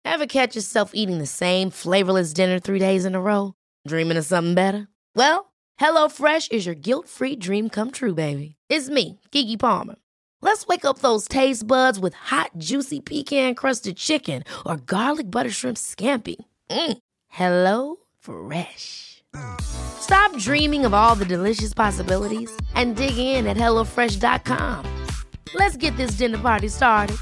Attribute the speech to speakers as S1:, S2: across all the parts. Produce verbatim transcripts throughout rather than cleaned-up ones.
S1: Ever catch yourself eating the same flavorless dinner three days in a row? Dreaming of something better? Well, HelloFresh is your guilt-free dream come true, baby. It's me, Keke Palmer. Let's wake up those taste buds with hot, juicy pecan-crusted chicken or garlic butter shrimp scampi. Mm. Hello Fresh. Stop dreaming of all the delicious possibilities and dig in at hello fresh dot com. Let's get this dinner party started.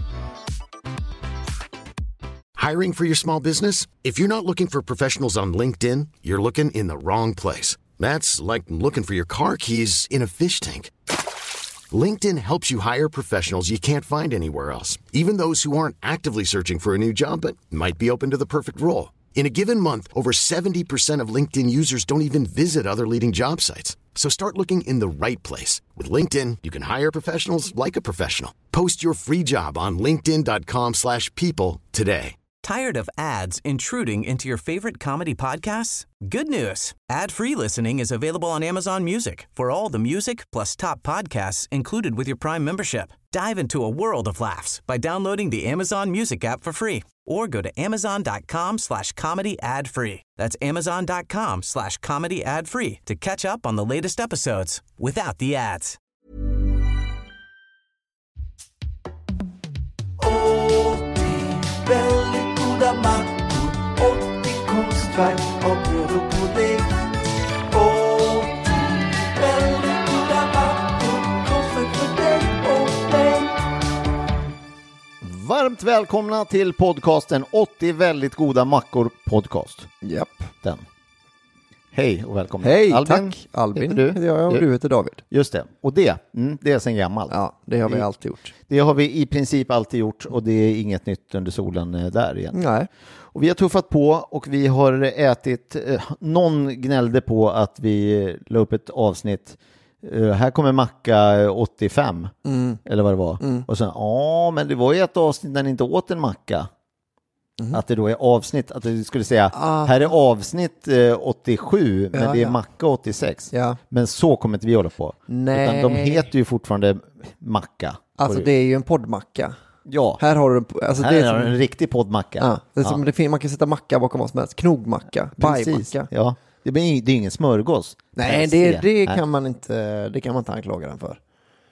S2: Hiring for your small business? If you're not looking for professionals on LinkedIn, you're looking in the wrong place. That's like looking for your car keys in a fish tank. LinkedIn helps you hire professionals you can't find anywhere else, even those who aren't actively searching for a new job but might be open to the perfect role. In a given month, over seventy percent of LinkedIn users don't even visit other leading job sites. So start looking in the right place. With LinkedIn, you can hire professionals like a professional. Post your free job on linkedin dot com slash people today.
S3: Tired of ads intruding into your favorite comedy podcasts? Good news. Ad-free listening is available on Amazon Music for all the music plus top podcasts included with your Prime membership. Dive into a world of laughs by downloading the Amazon Music app for free or go to amazon dot com slash comedy ad free. That's amazon dot com slash comedy ad free to catch up on the latest episodes without the ads.
S4: Väldigt goda mackor, åttio konstverk av bröd och pudding. åttio väldigt goda mackor, konstverk för dig och mig.
S5: Varmt välkomna till podcasten åttio väldigt goda mackor podcast.
S6: Japp.
S5: Den. Hej och välkommen.
S6: Hej,
S5: Albin,
S6: tack. Albin
S5: heter
S6: heter jag och du heter David.
S5: Just det. Och det, mm, det är sen gammalt.
S6: Ja, det har vi
S5: det,
S6: alltid gjort.
S5: Det har vi i princip alltid gjort och det är inget nytt under solen där igen.
S6: Nej.
S5: Och vi har tuffat på och vi har ätit, eh, någon gnällde på att vi la upp ett avsnitt. Uh, här kommer macka åttiofem
S6: Mm.
S5: eller vad det var.
S6: Mm.
S5: Och sen, ja men det var ju ett avsnitt när ni inte åt en macka. Mm. Att det då är avsnitt, att du skulle säga
S6: Ah.
S5: här är avsnitt eh, åttiosju men
S6: Ja,
S5: det är
S6: ja.
S5: macka åttiosex.
S6: Ja.
S5: Men så kommer inte vi hålla på.
S6: Nej.
S5: Utan de heter ju fortfarande macka.
S6: Alltså det är ju en poddmacka.
S5: Ja,
S6: Här har du en, alltså
S5: här
S6: det
S5: är
S6: är som,
S5: en riktig poddmacka.
S6: ja, det är som
S5: Ja.
S6: det fin, man kan sätta macka bakom vad som helst. Knogmacka,
S5: Precis.
S6: bajmacka.
S5: Ja. Det är, det är ingen smörgås.
S6: Nej,
S5: Per
S6: det,
S5: se.
S6: det
S5: Nej.
S6: kan man inte det kan man inte anklaga den för.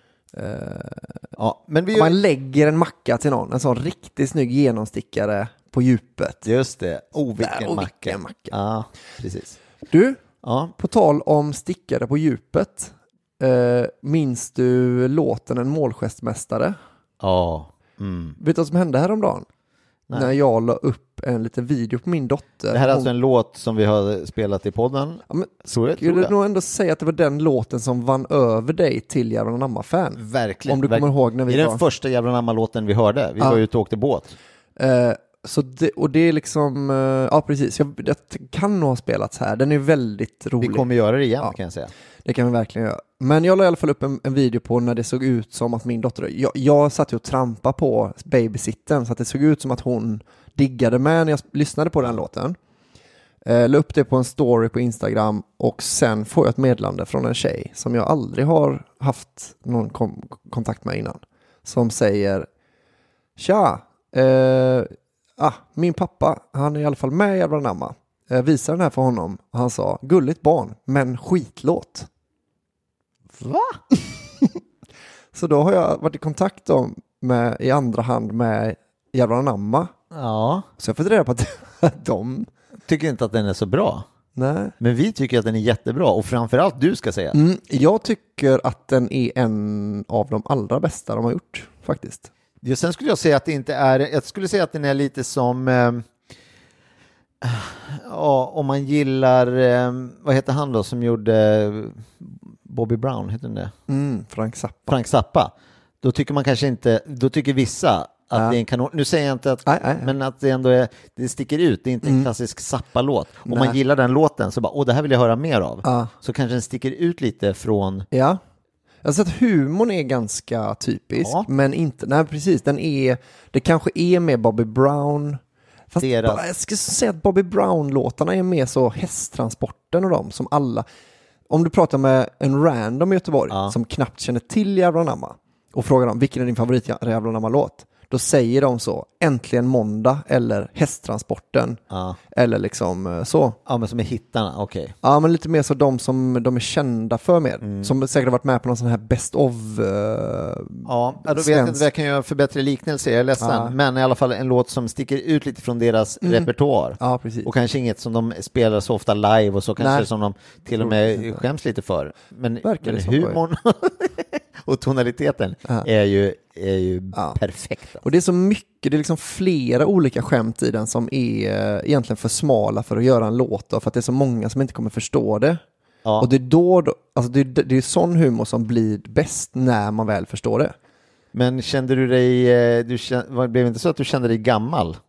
S5: Ja, men vi
S6: Om man lägger en macka till någon, en sån riktigt snygg genomstickare på djupet.
S5: Just det. Oh, vilken
S6: Där, och
S5: macka.
S6: vilken macka.
S5: Ja, precis.
S6: Du,
S5: Ja.
S6: på tal om stickare på djupet. Eh, minns du låten En målgestmästare?
S5: Ja. Mm.
S6: Vet du vad som hände häromdagen?
S5: Nej.
S6: När jag la upp en liten video på min dotter.
S5: Det här är
S6: Hon-
S5: alltså en låt som vi har spelat i podden.
S6: Ja, men
S5: Så är det,
S6: skulle
S5: tror
S6: du
S5: jag.
S6: nog ändå säga att det var den låten som vann över dig till Jävla Namma-fan?
S5: Verkligen.
S6: Om du kommer ihåg när vi
S5: Det är den
S6: var...
S5: första Jävla Namma-låten vi hörde. Vi
S6: Ja.
S5: var ute och åkte båt.
S6: Eh, så det, och det är liksom... Eh, ja, precis. Jag, det kan nog ha spelats här. Den är väldigt rolig.
S5: Vi kommer göra det igen,
S6: Ja.
S5: kan jag säga.
S6: Det kan vi verkligen göra. Men jag la i alla fall upp en, en video på när det såg ut som att min dotter... Jag, jag satt ju och trampade på babysitten så att det såg ut som att hon diggade med när jag lyssnade på den låten. Eh, la upp det på en story på Instagram och sen får jag ett meddelande från en tjej som jag aldrig har haft någon kom- kontakt med innan. Som säger: Tja, eh, ah, min pappa, han är i alla fall med i Jävla Namma. Eh, visar den här för honom och han sa: gulligt barn, men skitlåt.
S5: Va?
S6: Så då har jag varit i kontakt då med, i andra hand med Jävla Namma.
S5: Ja.
S6: Så jag får reda på att de...
S5: Tycker inte att den är så bra.
S6: Nej.
S5: Men vi tycker att den är jättebra. Och framförallt du ska säga.
S6: Mm, jag tycker att den är en av de allra bästa de har gjort, faktiskt.
S5: Ja, sen skulle jag säga att det inte är... Jag skulle säga att den är lite som... Eh, ja, om man gillar... Eh, vad heter han då som gjorde Bobby Brown? Heter den det?
S6: Mm, Frank Zappa.
S5: Frank Zappa. Då tycker man kanske inte... Då tycker vissa att
S6: Ja.
S5: det är en kanon. Nu säger jag inte att...
S6: Nej, nej.
S5: Men att det ändå är... Det sticker ut. Det är inte en
S6: Mm.
S5: klassisk Zappa-låt. Om
S6: Nej.
S5: man gillar den låten så bara... Åh, det här vill jag höra mer av.
S6: Ja.
S5: Så kanske den sticker ut lite från...
S6: Ja. Alltså att humorn är ganska typisk,
S5: Ja.
S6: men inte... Nej, precis. Den är... Det kanske är med Bobby Brown... Fast
S5: Deras-
S6: bara, jag skulle säga att Bobby Brown-låtarna är mer så Hästtransporten och dem som alla... Om du pratar med en random i Göteborg
S5: Ja.
S6: som knappt känner till Jävla Namma och frågar dem vilken är din favorit Jävla Namma-låt, då säger de så, äntligen måndag eller hästtransporten.
S5: Ja.
S6: Eller liksom eh, så.
S5: Ja, men som är hittarna, okej. Okay.
S6: Ja, men lite mer så de som de är kända för mer.
S5: Mm.
S6: Som säkert har varit med på någon sån här best of uh,
S5: Ja, då vet jag inte vad jag kan göra för bättre liknelse, jag är ledsen.
S6: Ja.
S5: Men i alla fall en låt som sticker ut lite från deras mm. repertoar.
S6: Ja, precis.
S5: Och kanske inget som de spelar så ofta live och så kanske
S6: Nej.
S5: som de till och med skäms lite för. Men, men humorn och tonaliteten ja. är ju, är ju ja. perfekta.
S6: Och det är så mycket, det är liksom flera olika skämt i den som är egentligen för smala för att göra en låt då, för att det är så många som inte kommer förstå det. Ja. Och det är då, då alltså det, det är sån humor som blir bäst när man väl förstår det.
S5: Men kände du dig, du kände, blev det inte så att du kände dig gammal?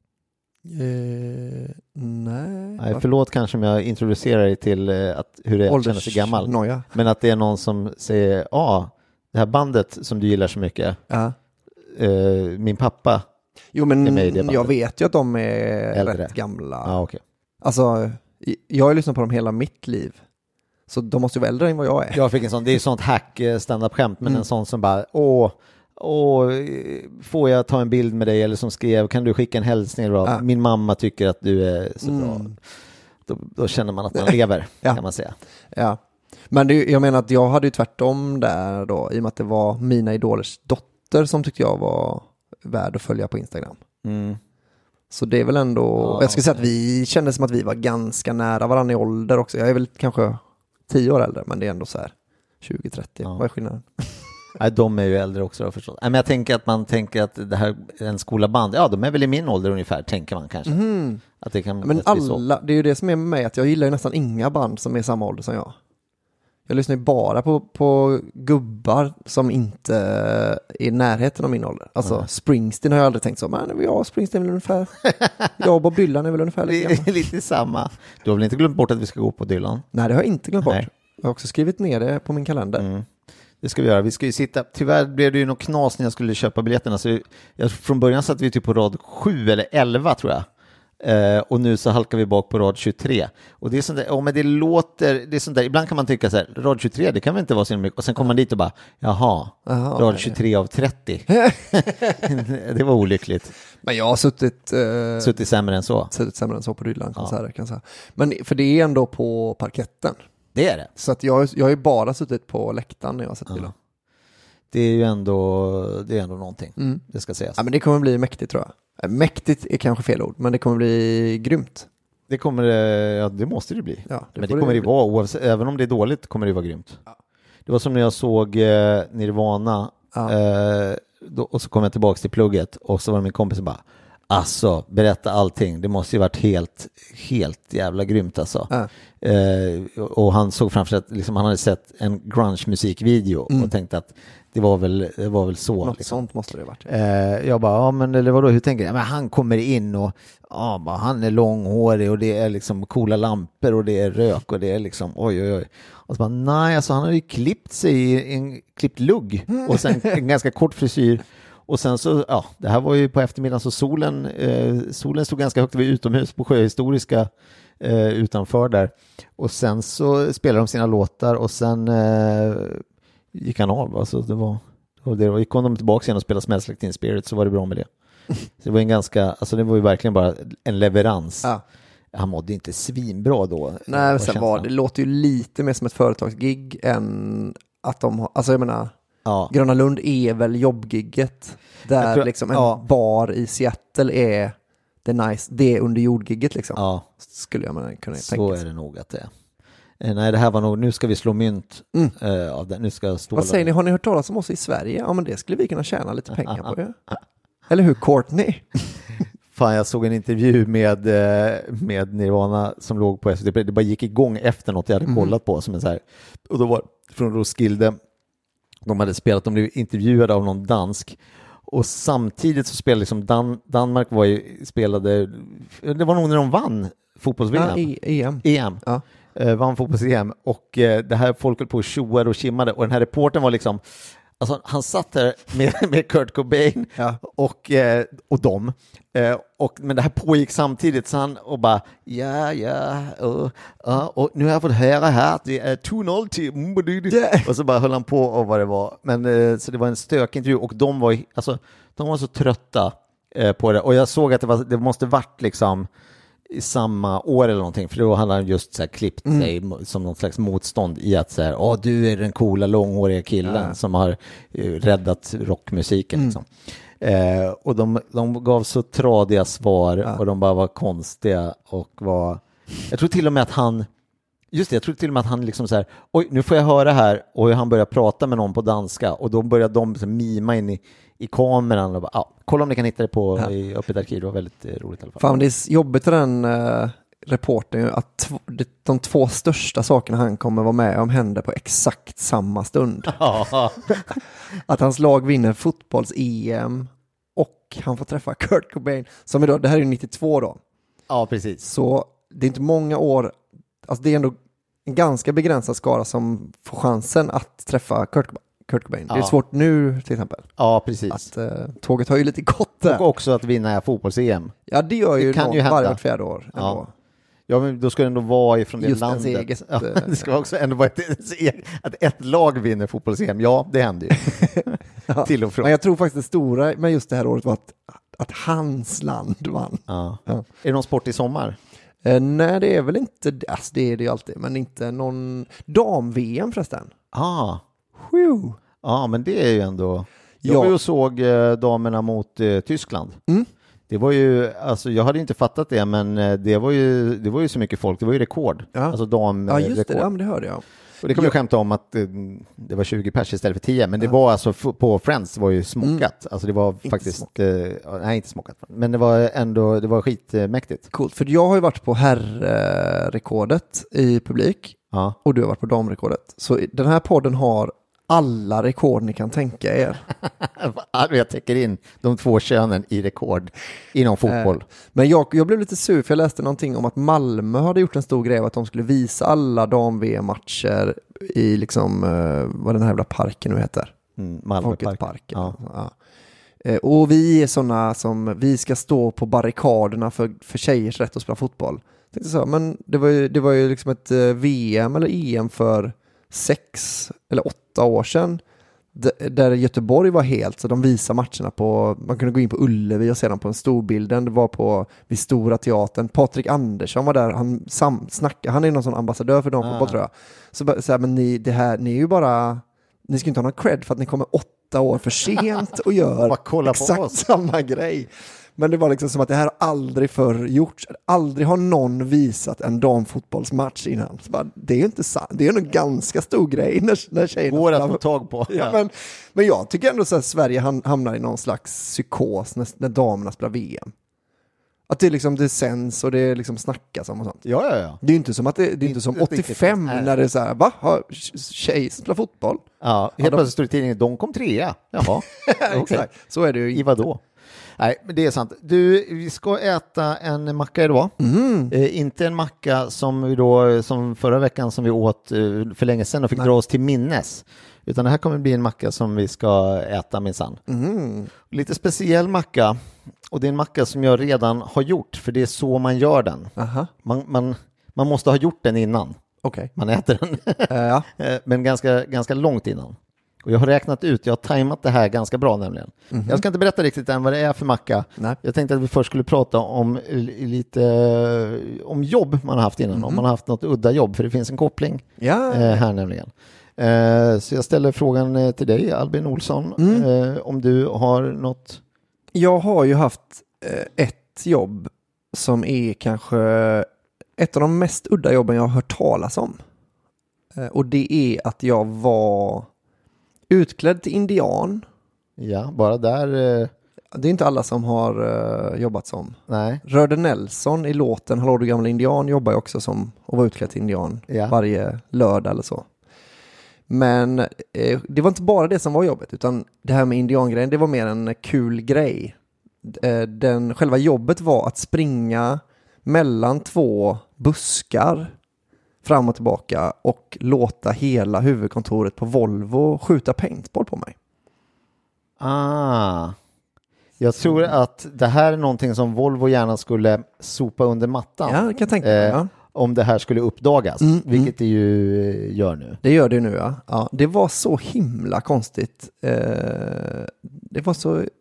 S6: Eh, nej.
S5: nej. Förlåt kanske om jag introducerar dig till att, hur det är att känna sig gammal.
S6: Noja. Men
S5: att det är någon som säger, ja, ah, det här bandet som du gillar så mycket,
S6: uh.
S5: eh, min pappa
S6: Jo, men jag vet ju att de är äldre. Rätt gamla.
S5: Ah, okay.
S6: Alltså, jag har ju lyssnat på dem hela mitt liv. Så de måste ju vara äldre än vad jag är.
S5: Jag fick en sån, det är sånt hack stand-up-skämt, men mm. en sån som bara, åh, åh, får jag ta en bild med dig? Eller som skrev, kan du skicka en hälsning då? Ja. Min mamma tycker att du är så mm. bra. Då, då känner man att man lever, ja. kan man säga.
S6: Ja, men det, jag menar att jag hade ju tvärtom där då, i och med att det var mina idolers dotter som tyckte jag var värd att följa på Instagram. Mm. Så det är väl ändå, ja, jag skulle säga att vi kände som att vi var ganska nära varandra i ålder också. Jag är väl kanske tio år äldre, men det är ändå så här tjugo trettio. Ja. Vad är skillnaden?
S5: Nej, de är ju äldre också förstås. Men jag tänker att man tänker att det här en skola band, ja, de är väl i min ålder ungefär, tänker man kanske. Mm. Att det kan
S6: men alla, det är ju det som är med mig, att jag gillar ju nästan inga band som är samma ålder som jag. Jag lyssnar ju bara på, på gubbar som inte är i närheten av min ålder. Alltså mm. Springsteen har jag aldrig tänkt så. Men ja, Springsteen är väl ungefär. Jag och Bob Dylan är väl ungefär
S5: lika. Lite samma. Du har väl inte glömt bort att vi ska gå på Dylan?
S6: Nej, det har jag inte glömt bort. Nej. Jag har också skrivit ner det på min kalender. Mm.
S5: Det ska vi göra. Vi ska ju sitta, tyvärr blev det ju något knas när jag skulle köpa biljetterna. Så jag, från början satt vi typ på rad sju eller elva tror jag. Uh, och nu så halkar vi bak på rad tjugotre. Och det är sånt där, oh, men det låter, det är sånt där, ibland kan man tycka så här, rad tjugotre, det kan väl inte vara så mycket. Och sen kommer man dit och bara, jaha, Aha, rad tjugotre nej. Av trettio. Det var olyckligt.
S6: Men jag har suttit uh,
S5: suttit sämre än så.
S6: Suttit sämre än så på Dylan-konserter, ja. kan jag säga. Men för det är ändå på parketten.
S5: Det är det.
S6: Så att jag, jag har ju bara suttit på läktaren när jag har sett Dylan.
S5: Det är ju ändå, det är ändå någonting, mm. det ska sägas.
S6: Ja, men det kommer bli mäktigt tror jag. Mäktigt är kanske fel ord, men det kommer bli grymt.
S5: Det kommer, ja, det måste det bli. Ja, det men det kommer det, det vara, oavsett, även om det är dåligt kommer det vara grymt. Ja. Det var som när jag såg eh, Nirvana ja. eh, då, och så kom jag tillbaka till plugget och så var min kompis som bara, alltså, berätta allting. Det måste ju varit helt, helt jävla grymt alltså. Ja. Eh, och han såg framför sig att liksom, han hade sett en grunge-musikvideo mm. och tänkte att det var väl, det var väl så.
S6: Något
S5: liksom.
S6: sånt måste det ha varit.
S5: Eh, jag bara, ja men eller vadå, hur tänker jag? Men han kommer in och ja, bara, han är långhårig och det är liksom coola lampor och det är rök och det är liksom, oj oj oj. Och så bara, nej alltså han har ju klippt sig i en klippt lugg och sen en ganska kort frisyr. Och sen så, ja, det här var ju på eftermiddagen så solen, eh, solen stod ganska högt, vi var utomhus på Sjöhistoriska eh, utanför där. Och sen så spelade de sina låtar och sen eh, gick han av. Alltså det var, och det var, gick de tillbaka igen och spelade Smells Like Teen Spirit så var det bra med det. Så det var en ganska, alltså det var ju verkligen bara en leverans. Ja. Han mådde inte svinbra då.
S6: Nej, sen var, det låter ju lite mer som ett företagsgig än att de har, alltså jag menar, ja. Gröna Lund är väl jobbgigget där tror, liksom en ja. bar i Seattle är det nice, det är under jordgigget liksom. Ja. Skulle jag kunna tänka.
S5: Så är det nog att det är. Nej, det här var nog, nu ska vi slå mynt mm. uh, av det. Nu ska stå.
S6: Vad säger ni, har ni hört talas om oss i Sverige? Ja, men det skulle vi kunna tjäna lite pengar på. Ja. Eller hur, Courtney?
S5: Fan, jag såg en intervju med, med Nirvana som låg på S V T. Det bara gick igång efter något jag hade mm. kollat på. Som en så här, och då var från Roskilde. De hade spelat, de blev intervjuade av någon dansk. Och samtidigt så spelade liksom Dan- Danmark var ju, spelade, det var nog när de vann fotbolls-V M.
S6: Ja, E M.
S5: E M.
S6: Ja.
S5: Uh, vann fotbolls-V M. Och uh, det här folk höll på och tjoade och kimmade. Och den här reportern var liksom, alltså han satt där med, med Kurt Cobain ja. och, eh, och dem. Eh, och, men det här pågick samtidigt så han och bara ja, ja, uh, uh, och nu har jag fått höra här att det är två noll till yeah. och så bara höll han på och vad det var. Men eh, så det var en stökintervju och de var, alltså de var så trötta eh, på det. Och jag såg att det, var, det måste varit liksom i samma år eller någonting, för då hade han just så här klippt mm. sig som någon slags motstånd i att så här, åh, du är den coola långhåriga killen ja. som har eh, räddat rockmusiken mm. liksom. Eh, och de, de gav så tradiga svar ja. och de bara var konstiga och var, jag tror till och med att han just det, jag tror till och med att han liksom så här, oj, nu får jag höra här, och han börjar prata med någon på danska och då börjar de så mima in i, i kameran och bara, ja, kolla om ni kan hitta det på ja. i öppet arkiv. Det var väldigt eh, roligt i alla fall.
S6: Fan, det är jobbigt för den uh, reportern att tv- det, de två största sakerna han kommer vara med om händer på exakt samma stund. Att hans lag vinner fotbolls-E M och han får träffa Kurt Cobain, som idag, det här är nittiotvå då.
S5: Ja, precis.
S6: Så det är inte många år, alltså det är ändå en ganska begränsad skara som får chansen att träffa Kurt, Kurt Cobain. Ja. Det är svårt nu till exempel.
S5: Ja, precis.
S6: Att uh, tåget har ju lite gått där.
S5: Och också att vinna fotbolls-E M.
S6: Ja, det gör ju, det kan någon, ju varje vart fjärde år.
S5: Ja. Ändå. Ja, men då ska det ändå vara ifrån det
S6: just
S5: landet.
S6: Eget,
S5: ja, det ska också ändå vara ett, att ett lag vinner fotbolls-E M. Ja, det händer ju.
S6: ja.
S5: Till och från.
S6: Men jag tror faktiskt det stora med just det här året var att, att hans land vann.
S5: Ja. Ja. Är det någon sport i sommar?
S6: Eh, nej, det är väl inte, alltså det är det ju alltid, men inte någon dam-V M förresten.
S5: Ah.
S6: Whew.
S5: Ja, men det är ju ändå, jag
S6: ja.
S5: var ju och såg eh, damerna mot eh, Tyskland.
S6: Mm.
S5: Det var ju, alltså jag hade inte fattat det, men det var ju, det var ju så mycket folk, det var ju rekord.
S6: Ja.
S5: Alltså dam
S6: Ja, just
S5: rekord.
S6: det, ja, men det hörde jag.
S5: Och det kommer jag skämta om att det, det var tjugo pers istället för tio, men det ja. var alltså på Friends, det var ju smokat. Mm. Alltså det var inte faktiskt, eh, nej inte smokat, men det var ändå, det var skitmäktigt.
S6: Coolt, för jag har ju varit på herrrekordet i publik
S5: ja.
S6: och du har varit på damrekordet. Så den här podden har alla rekord ni kan tänka er.
S5: Jag täcker in de två könen i rekord inom fotboll.
S6: Men jag, jag blev lite sur för jag läste någonting om att Malmö hade gjort en stor grej att de skulle visa alla dam-V M-matcher i liksom, vad den här jävla parken nu heter.
S5: Mm, Malmöparken.
S6: Ja. Ja. Och vi är sådana som, vi ska stå på barrikaderna för, för tjejers rätt att spela fotboll. Jag tänkte så, men det var ju, det var ju liksom ett V M eller E M för sex eller åtta år sedan d- där Göteborg var helt, så de visar matcherna på, man kunde gå in på Ullevi och se dem på en storbilden, det var på vid Stora Teatern. Patrik Andersson var där, han sam- snackade, han är någon sån ambassadör för damfotboll ah. tror jag. Så, så här, men ni, det här, ni är ju bara, ni ska inte ha någon cred för att ni kommer åtta år för sent och gör exakt samma grej. Men det var liksom som att det här aldrig förr gjorts. Aldrig har någon visat en damfotbollsmatch innan. Så bara, det är ju inte sant. Det är en ganska stor grej när, när tjejerna...
S5: Går att få tag på.
S6: Ja, men, men jag tycker ändå så att Sverige hamnar i någon slags psykos när, när damerna spelar V M. Att det liksom det sänds och det liksom snackas om och sånt.
S5: Ja, ja, ja.
S6: Det är ju inte som att det, det är inte som åttiofem när det är så här, va? Har tjej som spelar fotboll?
S5: Ja, helt plötsligt står det i tidningen, de kom trea. Jaha.
S6: Exakt, okay. Så är det ju.
S5: I vad då? Nej, men det är sant. Du, vi ska äta en macka idag.
S6: Mm.
S5: Eh, inte en macka som vi då, som förra veckan som vi åt eh, för länge sedan och fick Nej. dra oss till minnes. Utan det här kommer bli en macka som vi ska äta minsann.
S6: Mm.
S5: Lite speciell macka. Och det är en macka som jag redan har gjort, för det är så man gör den.
S6: Aha.
S5: Man, man, man måste ha gjort den innan.
S6: Okay.
S5: Man äter den.
S6: uh, ja.
S5: Men ganska, ganska långt innan. Och jag har räknat ut, jag har tajmat det här ganska bra nämligen. Mm-hmm. Jag ska inte berätta riktigt än vad det är för macka.
S6: Nej.
S5: Jag tänkte att vi först skulle prata om lite om jobb man har haft innan. Mm-hmm. Om man har haft något udda jobb, för det finns en koppling
S6: ja.
S5: eh, här nämligen. Eh, så jag ställer frågan till dig, Albin Olsson, mm. eh, om du har något...
S6: Jag har ju haft eh, ett jobb som är kanske ett av de mest udda jobben jag har hört talas om. Eh, och det är att jag var utklädd till indian.
S5: Ja, bara där... Eh...
S6: Det är inte alla som har uh, jobbat som.
S5: Nej.
S6: Röde Nelson i låten Hallå du gamla indian jobbar ju också som och var utklädd till indian
S5: ja.
S6: varje lördag eller så. Men eh, det var inte bara det som var jobbet, utan det här med indiangrejen, det var mer en kul grej. Eh, den, själva jobbet var att springa mellan två buskar fram och tillbaka och låta hela huvudkontoret på Volvo skjuta paintball på mig.
S5: Ah, jag tror att det här är någonting som Volvo gärna skulle sopa under mattan.
S6: Ja, det kan jag tänka mig.
S5: Eh,
S6: ja.
S5: Om det här skulle uppdagas, mm, vilket det ju gör nu.
S6: Det gör det nu, ja. ja det var så himla konstigt. Eh, det var så...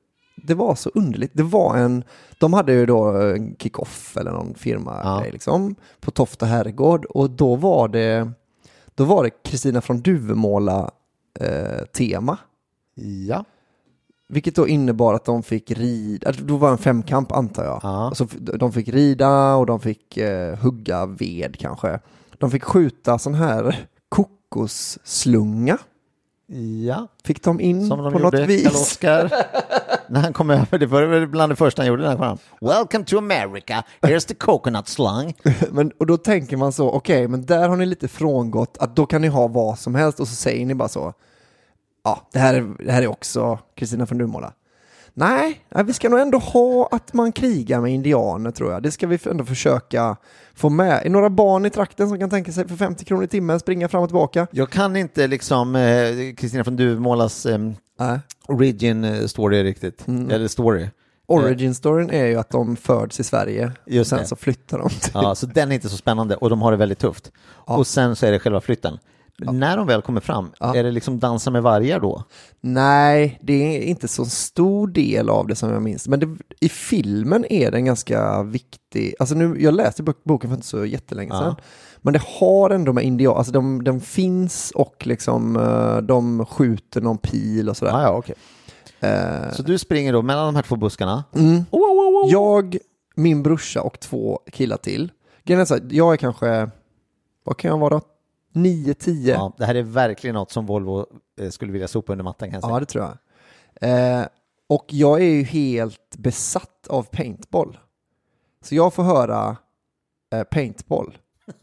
S6: det var så underligt. Det var en, de hade ju då en kick-off eller någon firma
S5: Ja.
S6: grej, liksom, på Tofta herrgård, och då var det då var det Kristina från Duvemåla eh, tema.
S5: Ja.
S6: Vilket då innebar att de fick rida, då var en femkamp antar jag.
S5: Ja.
S6: Och så de fick rida och de fick eh, hugga ved kanske. De fick skjuta sån här kokosslunga.
S5: Ja.
S6: Fick de in
S5: Som de
S6: på
S5: gjorde,
S6: något vis.
S5: Karl Oskar. När han kom över, det var väl bland det första han gjorde. När han kom. Welcome to America, here's the coconut slung.
S6: Men, och då tänker man så, okej, okay, men där har ni lite frångått att då kan ni ha vad som helst och så säger ni bara så, ja, det här är, det här är också Kristina från Duvemåla. Nej, vi ska nog ändå ha att man krigar med indianer, tror jag. Det ska vi ändå försöka få med. Är några barn i trakten som kan tänka sig för femtio kronor i timmen springa fram och tillbaka?
S5: Jag kan inte liksom Kristina eh, från Duvemålas eh,
S6: Nej.
S5: origin story riktigt. Mm. Eller story.
S6: Origin storyn är ju att de föds i Sverige.
S5: Just
S6: och sen
S5: det.
S6: Så flyttar de till...
S5: Ja, så den är inte så spännande och de har det väldigt tufft. Ja. Och sen så är det själva flytten. Ja. När de väl kommer fram, ja. Är det liksom dansa med vargar då?
S6: Nej, det är inte så stor del av det som jag minns. Men det, i filmen är det en ganska viktig... Alltså nu, jag läste boken för inte så jättelänge sedan. Ja. Men det har ändå med indian... Alltså de, de finns och liksom de skjuter någon pil och sådär.
S5: Ja, ja, okej. Uh, så du springer då mellan de här två buskarna?
S6: Mm. Oh, oh, oh. Jag, min brorsa och två killar till. Jag är kanske... Vad kan jag vara? nio tio.
S5: Ja, det här är verkligen något som Volvo eh, skulle vilja sopa under mattan, kan jag säga.
S6: Ja, det tror jag. Eh, och jag är ju helt besatt av paintball. Så jag får höra eh, paintball.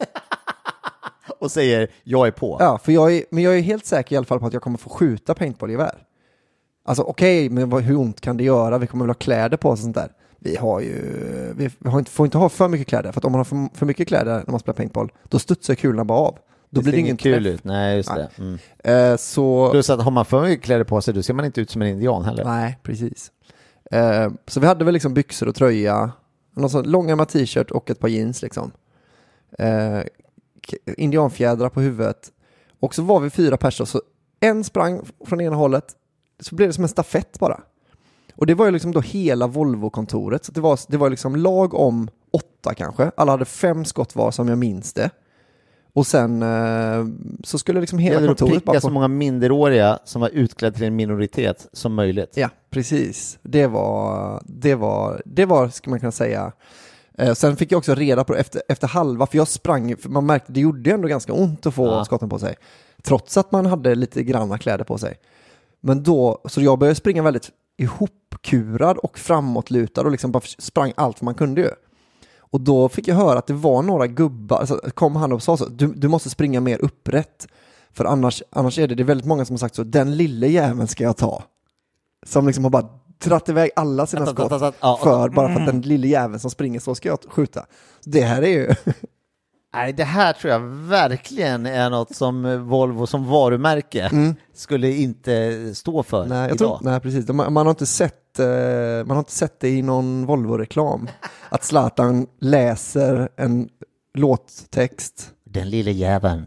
S5: Och säger, jag är på.
S6: Ja, för jag är, men jag är helt säker i alla fall på att jag kommer få skjuta paintballgevär. Alltså okej, okay, men vad, hur ont kan det göra? Vi kommer väl ha kläder på oss och sånt där. Vi har ju, vi har inte, får inte ha för mycket kläder. För att om man har för, för mycket kläder när man spelar paintball, då studsar kulorna bara av. Då
S5: det
S6: blir det ingen
S5: kul
S6: träff.
S5: Ut. Nej, just det. Mm.
S6: Eh, så...
S5: Plus att har man för mycket kläder på sig, då ser man inte ut som en indian heller.
S6: Nej, precis. Eh, så vi hade väl liksom byxor och tröja, någon sån långärmad t-shirt och ett par jeans liksom. Eh, indianfjädrar på huvudet. Och så var vi fyra personer, så en sprang från ena hållet, så blev det som en stafett bara. Och det var ju liksom då hela Volvo-kontoret, så det var, det var liksom lag om åtta kanske. Alla hade fem skott var som jag minns det. Och sen eh, så skulle liksom hela
S5: det
S6: kontoret
S5: bara få... så många minderåriga som var utklädda till en minoritet som möjligt.
S6: Ja, precis. Det var, det var, det var ska man kunna säga. Eh, sen fick jag också reda på det efter, efter halva, för jag sprang, för man märkte det gjorde ändå ganska ont att få ja. skotten på sig. Trots att man hade lite granna kläder på sig. Men då, så jag började springa väldigt ihopkurad och framåtlutad och liksom bara sprang allt man kunde ju. Och då fick jag höra att det var några gubbar, alltså kom han och sa så, du, du måste springa mer upprätt. För annars, annars är det, det är väldigt många som har sagt så, den lille jäveln ska jag ta. Som liksom har bara dratt iväg alla sina skott för, bara för att den lille jäveln som springer så ska jag skjuta. Det här är ju...
S5: Nej, det här tror jag verkligen är något som Volvo som varumärke mm. skulle inte stå för
S6: nej, jag
S5: idag.
S6: Tror, nej, precis. Man, man, har inte sett, eh, man har inte sett det i någon Volvo-reklam. Att Zlatan läser en låttext.
S5: Den lille jäveln.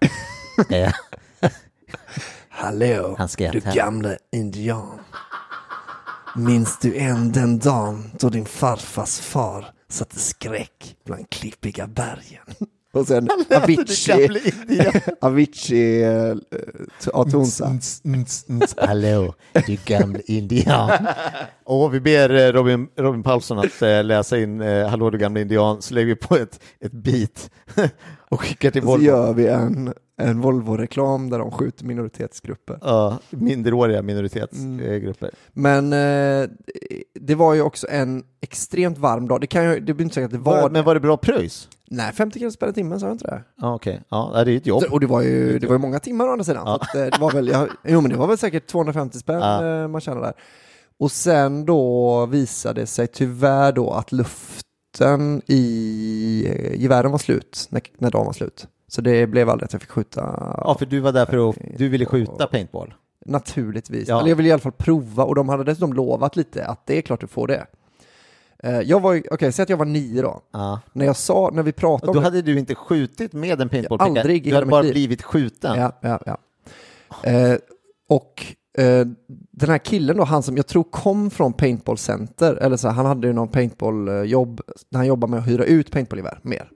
S6: Hallå, du gamla indian. Minns du än den dagen då din farfars far satte skräck bland klippiga bergen? Och sen Avicii Avicii Atonsa.
S5: Hallå, du gamla indian. Och vi ber Robin, Robin Paulsson att läsa in Hallå du gamla indian, så lägger vi på ett, ett beat och skickar till Volvo.
S6: Så gör vi en, en Volvo-reklam där de skjuter minoritetsgrupper.
S5: Ja, minderåriga minoritetsgrupper.
S6: Mm. Men eh, det var ju också en extremt varm dag. Det kan ju, det blir inte säkert att det var...
S5: Men var det bra pröjs?
S6: Nej, femtio kronor per timme, sa jag inte det?
S5: Ja, okej. Okay. Ja, det är ett jobb.
S6: Och det var ju, det var ju många timmar å andra sidan. Ja. Så att, det var väl, jag, jo, men det var väl säkert tvåhundrafemtio spänn ja. man tjänade där. Och sen då visade det sig tyvärr då att luften i gevären var slut när, när dagen var slut. Så det blev aldrig att jag fick skjuta.
S5: Ja, för du var där för att du ville skjuta paintball.
S6: Naturligtvis.
S5: Ja.
S6: Eller jag ville i alla fall prova, och de hade dessutom lovat lite att det är klart du får det. Jag var, okej, okay, säg att jag var nio då.
S5: Ja.
S6: När jag sa, när vi pratade
S5: om... Då
S6: det,
S5: hade du inte skjutit med en paintball.
S6: Aldrig.
S5: Du hade bara liv. blivit skjuten.
S6: Ja, ja, ja. Eh, och eh, den här killen då, han som jag tror kom från Paintball Center, eller så här, han hade ju någon paintball-jobb, där han jobbade med att hyra ut paintballgevär mer.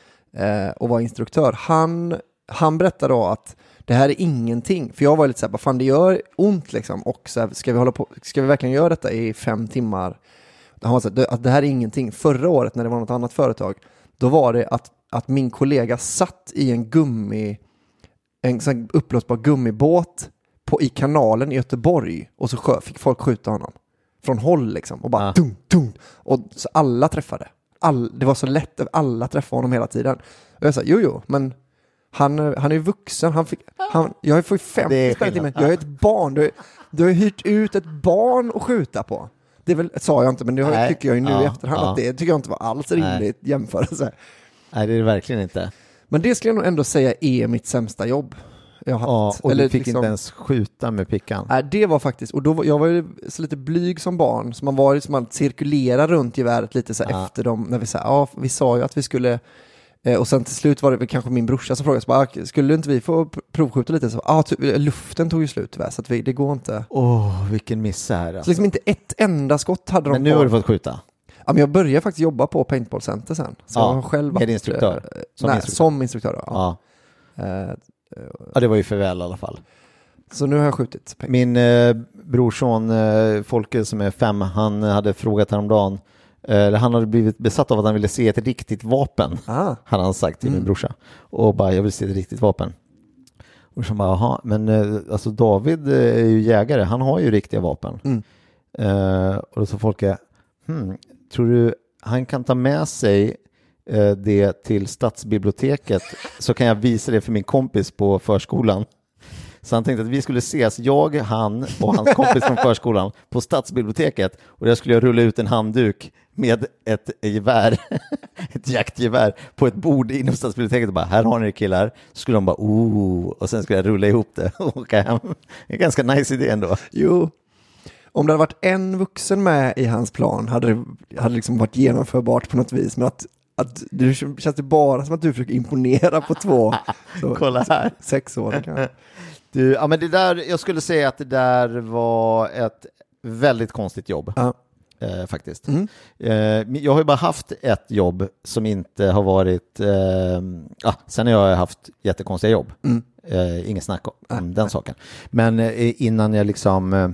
S6: Eh, och var instruktör. Han, han berättade då att det här är ingenting. För jag var lite så här, vad fan det gör ont liksom. Och så här, ska vi hålla på, ska vi verkligen göra detta i fem timmar? Han var så här, att det här är ingenting. Förra året när det var något annat företag, då var det att, att min kollega satt i en gummi, en sån upplåsbar gummibåt på, i kanalen i Göteborg. Och så skö, fick folk skjuta honom. Från håll liksom. Och bara
S5: Ja.
S6: dum, dum. Och så alla träffade. All, det var så lätt att alla träffade honom hela tiden. Och jag sa, jo jo, men han, han är ju vuxen. Han fick, han, jag får ju femtio spänn till mig. Jag är ett barn. Du, du har hyrt ut ett barn att skjuta på. Det är väl, sa jag inte, men det har, tycker jag ju nu
S5: ja,
S6: i efterhand
S5: ja.
S6: att det tycker jag inte var alls rimligt jämförelse.
S5: Nej, det är det verkligen inte.
S6: Men det skulle jag nog ändå säga är mitt sämsta jobb jag har
S5: Ja,
S6: haft.
S5: och
S6: Eller
S5: du fick
S6: liksom,
S5: inte ens skjuta med pickan.
S6: Nej, det var faktiskt, och då var, jag var ju så lite blyg som barn, så man var ju som man cirkulerar runt geväret lite så här
S5: Ja.
S6: efter dem, när vi sa, ja, vi sa ju att vi skulle, eh, och sen till slut var det väl kanske min brorsa som frågade, så bara, ah, skulle inte vi få pr- provskjuta lite? Så, ah, ty- luften tog ju slut tyvärr, så att vi, det går inte.
S5: Åh, oh, vilken misär.
S6: Så
S5: Alltså.
S6: liksom inte ett enda skott hade de.
S5: Men nu
S6: på.
S5: har du fått skjuta.
S6: Ja, men jag började faktiskt jobba på Paintball Center sen. Så
S5: Ja,
S6: jag har själv
S5: med
S6: varit,
S5: instruktör?
S6: eh,
S5: Som
S6: nej,
S5: instruktör?
S6: som instruktör. Ja.
S5: Ja.
S6: Eh,
S5: ja, det var ju för väl i alla fall.
S6: så nu har jag skjutit pengar.
S5: Min eh, brorson eh, Folke som är fem, han hade frågat häromdagen, eh, han hade blivit besatt av att han ville se ett riktigt vapen,
S6: Ah.
S5: hade han sagt till
S6: Mm.
S5: min brorsa. Och bara, jag vill se ett riktigt vapen. Och så bara, jaha, men eh, alltså David eh, är ju jägare, han har ju riktiga vapen.
S6: Mm.
S5: Eh, och då sa Folke, hmm, tror du han kan ta med sig eh, det till stadsbiblioteket så kan jag visa det för min kompis på förskolan. Så han tänkte att vi skulle ses, jag, han och hans kompis från förskolan på stadsbiblioteket, och där skulle jag rulla ut en handduk med ett gevär, ett jaktgevär på ett bord inom stadsbiblioteket och bara, här har ni det killar. Så skulle de bara, oh, och sen skulle jag rulla ihop det och åka hem. Det är en ganska nice idé ändå.
S6: Jo. Om det hade varit en vuxen med i hans plan hade det hade liksom varit genomförbart på något vis, men att, att det känns det bara som att du försöker imponera på två så,
S5: Kolla här.
S6: sexåringar.
S5: Du, ja, men det där, jag skulle säga att det där var ett väldigt konstigt jobb.
S6: Ja.
S5: Eh, faktiskt.
S6: Mm.
S5: Eh, jag har ju bara haft ett jobb som inte har varit... Eh, ja, sen har jag haft jättekonstiga jobb.
S6: Mm.
S5: Eh, ingen snack om
S6: Nej,
S5: den
S6: nej.
S5: saken. Men eh, innan jag liksom eh,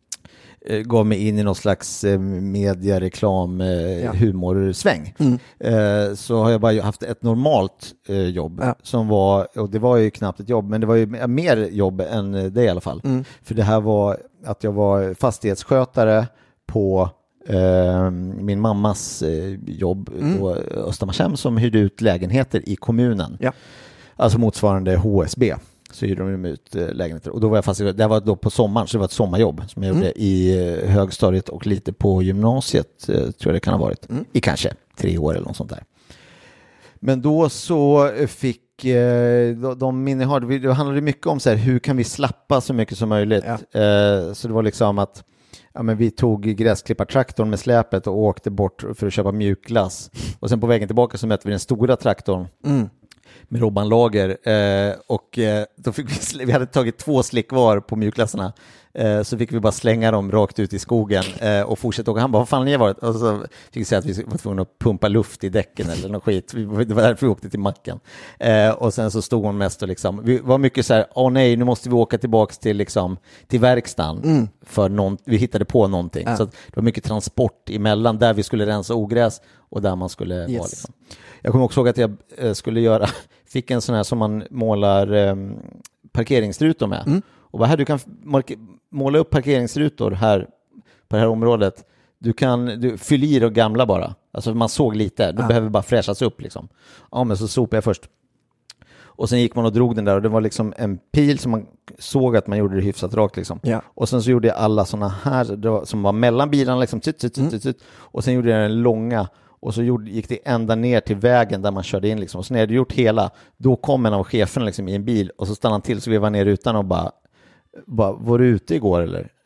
S5: gav mig in i någon slags eh, media, reklam, eh,
S6: Ja.
S5: humorsväng,
S6: Mm.
S5: eh, så har jag bara haft ett normalt eh, jobb
S6: Ja.
S5: som var, och det var ju knappt ett jobb, men det var ju mer jobb än det i alla fall.
S6: Mm.
S5: För det här var att jag var fastighetsskötare på eh, min mammas eh, jobb
S6: Mm.
S5: på Östermalmshem, som hyrde ut lägenheter i kommunen.
S6: Ja.
S5: Alltså motsvarande H S B. Så hyrde de ut eh, lägenheter. Och då var jag fastighetsskötare. Det var då på sommaren, så det var ett sommarjobb som jag
S6: Mm.
S5: gjorde i eh, högstadiet och lite på gymnasiet, eh, tror jag det kan ha varit.
S6: Mm.
S5: I kanske tre år eller något sånt där. Men då så fick eh, de, de minnen jag har, det det handlade mycket om så här, hur kan vi slappa så mycket som möjligt.
S6: Ja.
S5: Eh, så det var liksom att ja, men vi tog gräsklippartraktorn med släpet och åkte bort för att köpa mjukglass. Och sen på vägen tillbaka så mötte vi den stora traktorn
S6: Mm.
S5: med Robban Lager, eh, och eh, då fick vi, sl- vi hade tagit två slick var på mjukglassarna, eh, så fick vi bara slänga dem rakt ut i skogen eh, och fortsätta åka. Han bara, vad fan har ni varit? Och så fick vi säga att vi var tvungna att pumpa luft i däcken eller något skit. Vi, det var därför vi åkte till macken. Eh, och sen så stod hon mest och liksom, vi var mycket så här, åh nej, nu måste vi åka tillbaka till, liksom, till verkstaden,
S6: Mm.
S5: för någon, vi hittade på någonting.
S6: Ja.
S5: Så att det var mycket transport emellan där vi skulle rensa ogräs och där man skulle
S6: Yes.
S5: vara. Liksom. Jag kommer också ihåg att jag eh, skulle göra, fick en sån här som man målar eh, parkeringsrutor med.
S6: Mm.
S5: Och bara, här, du kan mark- måla upp parkeringsrutor här på det här området. Du kan du, fyll i de gamla bara. Alltså man såg lite, du
S6: Ja.
S5: behöver bara fräschas upp liksom. Ja, men så sopade jag först. Och sen gick man och drog den där och det var liksom en pil som man såg att man gjorde det hyfsat rakt liksom.
S6: Ja.
S5: Och sen så gjorde jag alla såna här det var, som var mellan bilarna liksom, tut, tut, tut, tut, tut. Och sen gjorde jag den långa och så gjorde, gick det ända ner till vägen där man körde in liksom. Och sen när jag hade gjort hela, då kom en av cheferna liksom i en bil och så stannade han till, så vi var ner utan och bara, bara var du ute igår eller?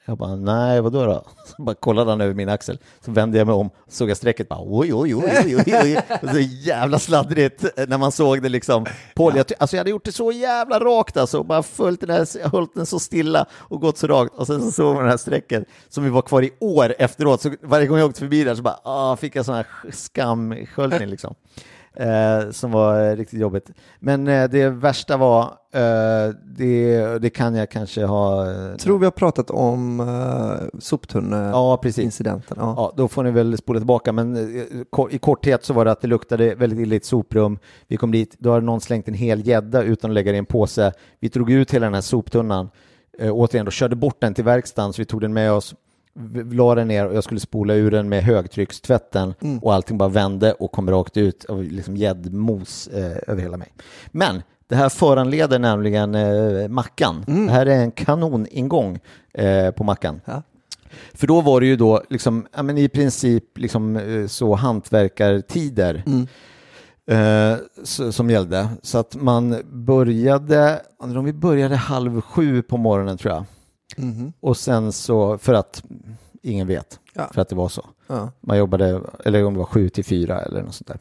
S5: Jag bara, nej, vadå då? Så bara kollade han över min axel. Så vände jag mig om, såg jag strecket, bara oj, oj, oj, oj, oj, oj. Och så jävla sladdrigt när man såg det liksom. Paul, ja. jag, alltså jag hade gjort det så jävla rakt alltså, bara följt den här, jag höll den så stilla och gått så rakt. Och sen så såg man det här strecket som vi var kvar i år efteråt. Så varje gång jag åkte förbi där så bara, ah, fick jag sån här skamsköljning liksom. Eh, som var riktigt jobbigt. Men eh, det värsta var eh, det, det kan jag kanske ha eh,
S6: tror vi har pratat om eh, soptunne-incidenten.
S5: Ja,
S6: ja.
S5: ja, då får ni väl spola tillbaka. Men eh, i korthet så var det att det luktade väldigt illa i ett soprum. Vi kom dit, då hade någon slängt en hel gädda utan att lägga det i en påse. Vi drog ut hela den här soptunnan eh, återigen och körde bort den till verkstaden, så vi tog den med oss, la den ner och jag skulle spola ur den med högtryckstvätten mm. och allting bara vände och kom rakt ut av liksom gäddmos eh, över hela mig. Men det här föranleder nämligen eh, mackan. Mm. Det här är en kanoningång eh, på mackan. Ja. För då var det ju då liksom, ja, men i princip liksom, eh, så hantverkartider mm. eh, så, som gällde. Så att man började, om vi började halv sju på morgonen tror jag. Mm-hmm. Och sen så, för att ingen vet, ja. För att det var så. Ja. Man jobbade, eller om det var sju till fyra eller något sånt där.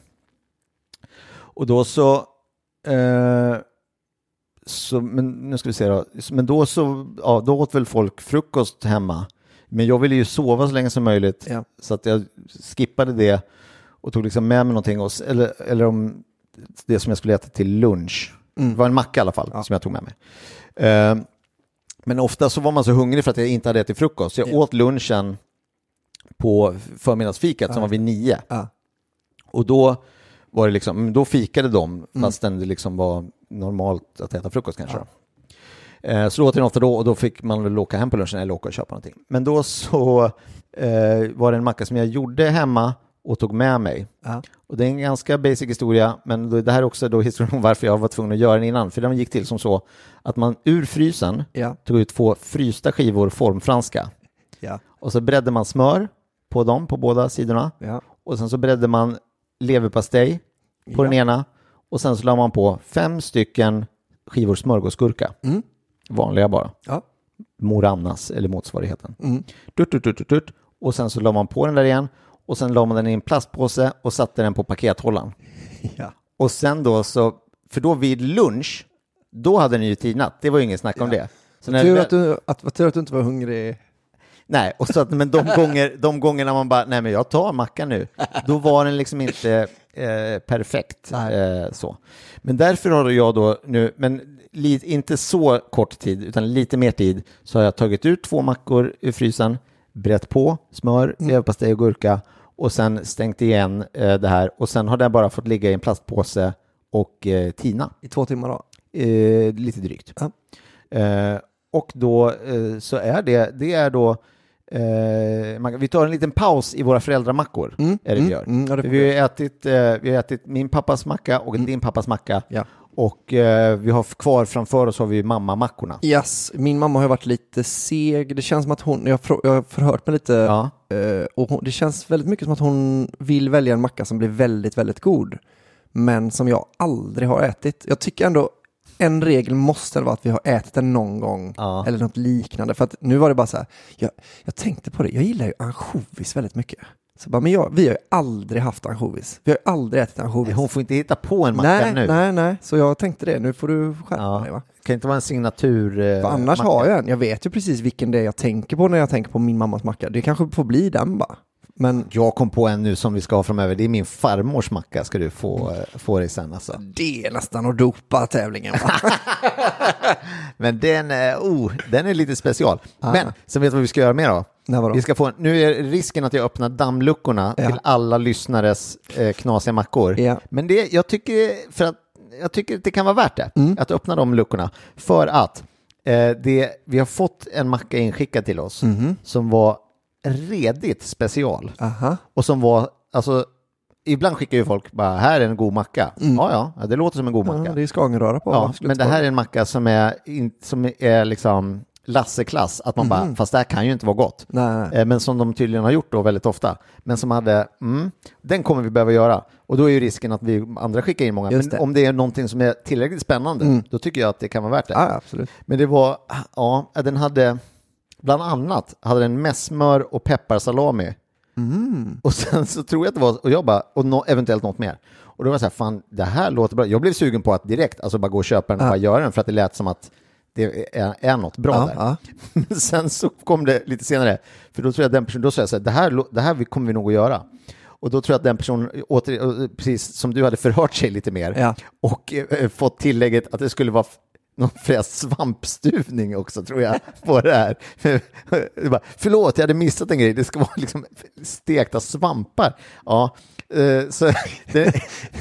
S5: Och då så, eh, så men nu ska vi se då, men då så, ja, då åt väl folk frukost hemma. Men jag ville ju sova så länge som möjligt, ja. Så att jag skippade det och tog liksom med mig någonting, och, eller, eller om det som jag skulle äta till lunch. Mm. Det var en macka i alla fall, ja. Som jag tog med mig. Eh, Men ofta så var man så hungrig för att jag inte hade ätit frukost. Så jag ja. åt lunchen på förmiddagsfikat ja. som var vid nio. Ja. Och då var det liksom, då fikade de fastän mm. det liksom var normalt att äta frukost kanske. Ja. Eh, så då åt jag ofta då, och då fick man väl åka hem på lunchen eller åka och köpa någonting. Men då så eh, var det en macka som jag gjorde hemma och tog med mig. Ja. Och det är en ganska basic historia, men det här är också då historien om varför jag var tvungen att göra den innan. För den gick till som så att man ur frysen ja. tog ut två frysta skivor formfranska. Ja. Och så bredde man smör på dem på båda sidorna. Ja. Och sen så bredde man leverpastej på ja. den ena. Och sen så la man på fem stycken skivor smörgåsgurka. Mm. Vanliga bara. Ja. Morannas eller motsvarigheten. Mm. Dut, dut, dut, dut, dut. Och sen så la man på den där igen. Och sen la man den i en plastpåse och satte den på pakethållaren. Ja. Och sen då så, för då vid lunch, då hade den ju tidnat. Det var ju ingen snack ja. om det. Så när
S6: tur
S5: det...
S6: att du, att, vad tur att du inte var hungrig.
S5: Nej, och så att, men de, gånger, de gångerna man bara, nej men jag tar mackan nu. Då var den liksom inte eh, perfekt. Eh, så. Men därför har jag då nu, men li, inte så kort tid, utan lite mer tid, så har jag tagit ut två mackor ur frysen, brett på smör, mm. leverpastej och gurka, och sen stängt igen eh, det här, och sen har den bara fått ligga i en plastpåse och eh, tina.
S6: I två timmar då?
S5: Eh, lite drygt. Ja. Eh, och då eh, så är det, det är då eh, man, vi tar en liten paus i våra föräldramackor. Mm. Är det vi gör. Mm, ja, det vi, har ätit, eh, vi har ätit min pappas macka och mm. din pappas macka. Ja. Och eh, vi har kvar framför oss har vi mamma-mackorna.
S6: Yes, min mamma har varit lite seg. Det känns som att hon, jag, jag har förhört mig lite, ja. eh, och hon, det känns väldigt mycket som att hon vill välja en macka som blir väldigt, väldigt god. Men som jag aldrig har ätit. Jag tycker ändå, en regel måste vara att vi har ätit den någon gång. Ja. Eller något liknande. För att nu var det bara så här, jag, jag tänkte på det, jag gillar ju ansjovis väldigt mycket. Så bara, men jag, vi har ju aldrig haft ansjovis. Vi har ju aldrig ätit ansjovis.
S5: Hon får inte hitta på en macka
S6: nej,
S5: nu.
S6: Nej, nej. Så jag tänkte det. Nu får du skärpa ja. dig, va?
S5: Kan inte vara en signatur eh,
S6: För annars
S5: macka.
S6: har jag en. Jag vet ju precis vilken det är jag tänker på när jag tänker på min mammas macka. Det kanske får bli den bara. Men
S5: jag kom på en nu som vi ska ha framöver. Det är min farmors macka, ska du få, få dig sen alltså.
S6: Det är nästan att dopa tävlingen, va?
S5: Men den, oh, den är lite special. Ah. Men sen vet du vad vi ska göra mer då?
S6: Nej,
S5: vi ska få, nu är risken att jag öppnar dammluckorna ja. till alla lyssnares eh, knasiga mackor. Ja. Men det, jag tycker för att jag tycker att det kan vara värt det mm. att öppna de luckorna. För att eh, det, vi har fått en macka inskickad till oss mm. som var redigt special. Aha. Och som var, alltså ibland skickar ju folk bara, här är en god macka. Mm. Ja, ja, det låter som en god macka.
S6: Ja, det är skagenröra på.
S5: Ja, men det här är en macka som är, in, som är liksom Lasse-klass, att man mm. bara, fast det här kan ju inte vara gott. Nej. Men som de tydligen har gjort då väldigt ofta. Men som hade, mm, den kommer vi behöva göra. Och då är ju risken att vi andra skickar in många. Men om det är någonting som är tillräckligt spännande, mm. då tycker jag att det kan vara värt det.
S6: Ja, absolut.
S5: Men det var, ja, den hade, Bland annat hade den med smör och pepparsalami. Mm. Och sen så tror jag att det var, och jag bara, och no, eventuellt något mer. Och då var jag så här, fan, det här låter bra. Jag blev sugen på att direkt, alltså bara gå och köpa den och ja. bara göra den, för att det lät som att det är, är något bra ja, där. Ja. Men sen så kom det lite senare, för då tror jag att den personen, då sa jag så här, det här, det här kommer vi nog att göra. Och då tror jag att den personen, åter, precis som du hade förhört sig lite mer, ja. och äh, fått tillägget att det skulle vara någon fräs svampstuvning också, tror jag, på det här. Bara, förlåt, jag hade missat en grej. Det ska vara liksom stekta svampar. Ja, så det,